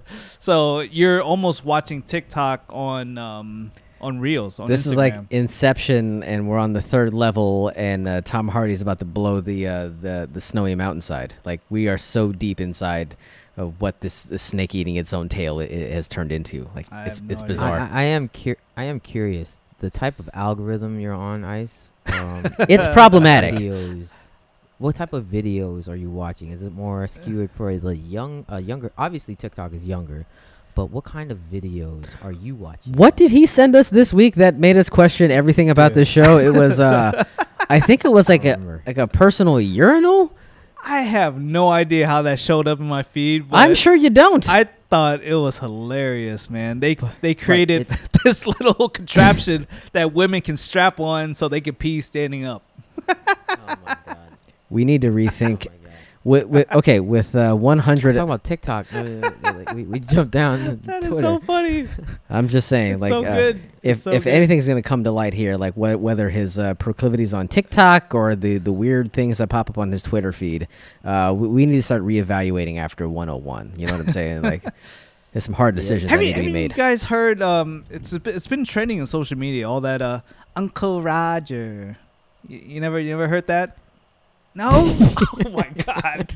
So you're almost watching TikTok on um, on Reels. On This Instagram. is like Inception, and we're on the third level, and uh, Tom Hardy's about to blow the uh, the the snowy mountainside. Like we are so deep inside of what this, this snake eating its own tail it, it has turned into. Like I it's have no it's idea. bizarre. I, I, I am cur- I am curious. The type of algorithm you're on, Ice. Um, It's problematic. videos. What type of videos are you watching? Is it more skewed for the young, uh, younger? Obviously, TikTok is younger, but what kind of videos are you watching? What did he send us this week that made us question everything about Yeah. this show? It was, uh, I think it was like a remember. like a personal urinal. I have no idea how that showed up in my feed. But I'm sure you don't. I thought it was hilarious, man. They they created it's- this little contraption that women can strap on so they can pee standing up. Oh my god! we need to rethink. Oh my god. with, with, okay, with uh, one We're hundred. talking about TikTok. uh, like, we we jumped down. That is Twitter. so funny. I'm just saying, It's like, so uh, good. if It's so if good. anything's gonna come to light here, like wh- whether his uh, proclivities on TikTok or the the weird things that pop up on his Twitter feed, uh, we, we need to start reevaluating after one oh one. You know what I'm saying? Like, there's some hard Yeah. decisions Have that you, need to have be you made. guys heard? Um, it's it's been trending on social media. All that uh, Uncle Roger. You, you never you never heard that? No. Oh my god.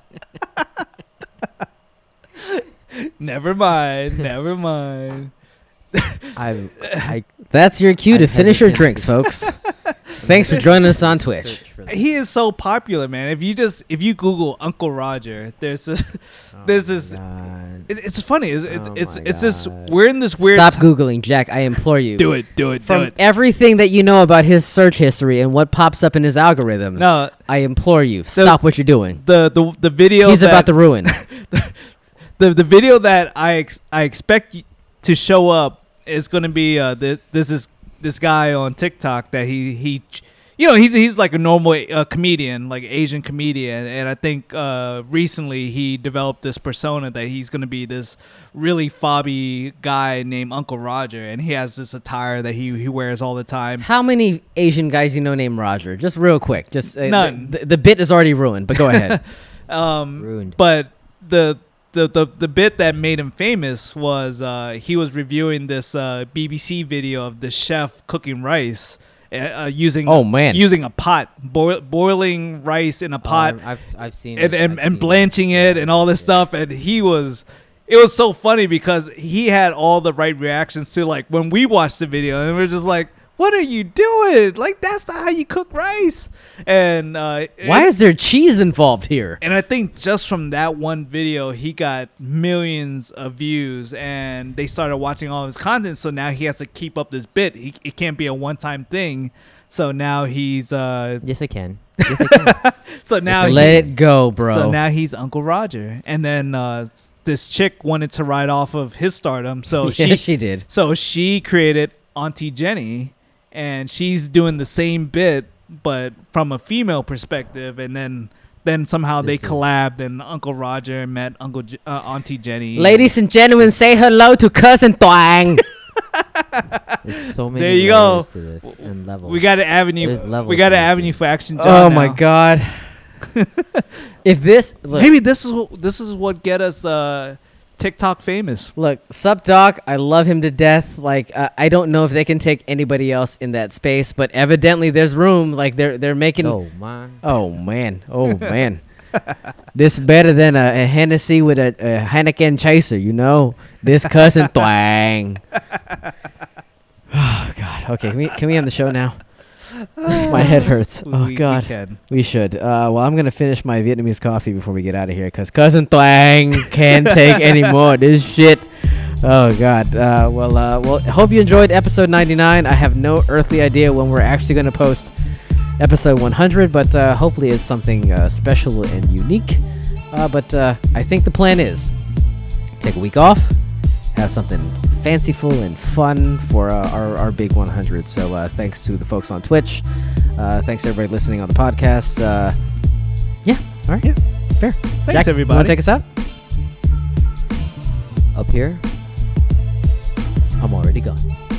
Never mind. Never mind. I I That's your cue I to finish your hesitate drinks, to folks. Thanks for joining us on Twitch. search for that. He is so popular, man. If you just if you Google Uncle Roger, there's this Oh there's my this. God. It, it's funny. It's it's Oh it's, my it's this. God. We're in this weird. Stop ti- googling, Jack. I implore you. Do it. Do it. Do From it. everything that you know about his search history and what pops up in his algorithms, No, I implore you, stop what you're doing. the the the video. He's that, about to ruin. the the video that I ex- I expect y- to show up is going to be uh th- this is this guy on TikTok that he he you know he's he's like a normal uh, comedian, like Asian comedian, and I think uh recently he developed this persona that he's going to be this really fobby guy named Uncle Roger, and he has this attire that he he wears all the time. How many Asian guys you know named Roger? Just real quick. Just uh, None. The, the bit is already ruined, but go ahead. Um, Ruined. But the, the the the bit that made him famous was uh, he was reviewing this uh, B B C video of the chef cooking rice uh, uh, using Oh, man. using a pot, boil, boiling rice in a Oh, pot I've I've seen and it. and, I've and seen blanching it and all this Yeah. stuff, and he was. It was so funny because he had all the right reactions to like when we watched the video, and we we're just like, "What are you doing? Like that's not how you cook rice." And uh, Why and- is there cheese involved here? and I think just from that one video, he got millions of views, and they started watching all of his content. So now he has to keep up this bit. He, it can't be a one-time thing. So now he's uh. Yes, I can. Yes, I can. So now Let he- it go, bro. So now he's Uncle Roger, and then uh, this chick wanted to ride off of his stardom. So yeah, she she did. so she created Auntie Jenny, and she's doing the same bit, but from a female perspective. And then, then somehow they This is- collabed, and Uncle Roger met Uncle J- uh, Auntie Jenny. Ladies and gentlemen, say hello to Cousin Twang. There's so many There you layers go. to this and levels. we got an avenue. There's levels We got an to this avenue thing. for Action John. Oh my now. God. If this look, Maybe this is what, this is what get us uh, TikTok famous. look, Sup Doc, I love him to death. Like uh, I don't know if they can take anybody else in that space, but evidently there's room. Like they're they're making. Oh my. Oh man, oh man, this better than a, a Hennessy with a, a Heineken chaser. You know, this cousin twang. Oh God. Okay, can we can we end the show now? My head hurts. We- Oh we God. can. We should. Uh, well, I'm gonna finish my Vietnamese coffee before we get out of here, cause cousin Twang can't take any more of this shit. Oh God. Uh, well, uh, well. Hope you enjoyed episode ninety-nine. I have no earthly idea when we're actually gonna post episode one hundred, but uh, hopefully it's something uh, special and unique. Uh, but uh, I think the plan is take a week off, have something fanciful and fun for uh, our, our big one hundred. So uh, thanks to the folks on Twitch. Uh, thanks to everybody listening on the podcast. Uh, yeah. All right. Yeah. Fair. Thanks, Jack, everybody. You want to take us out? Up here, I'm already gone.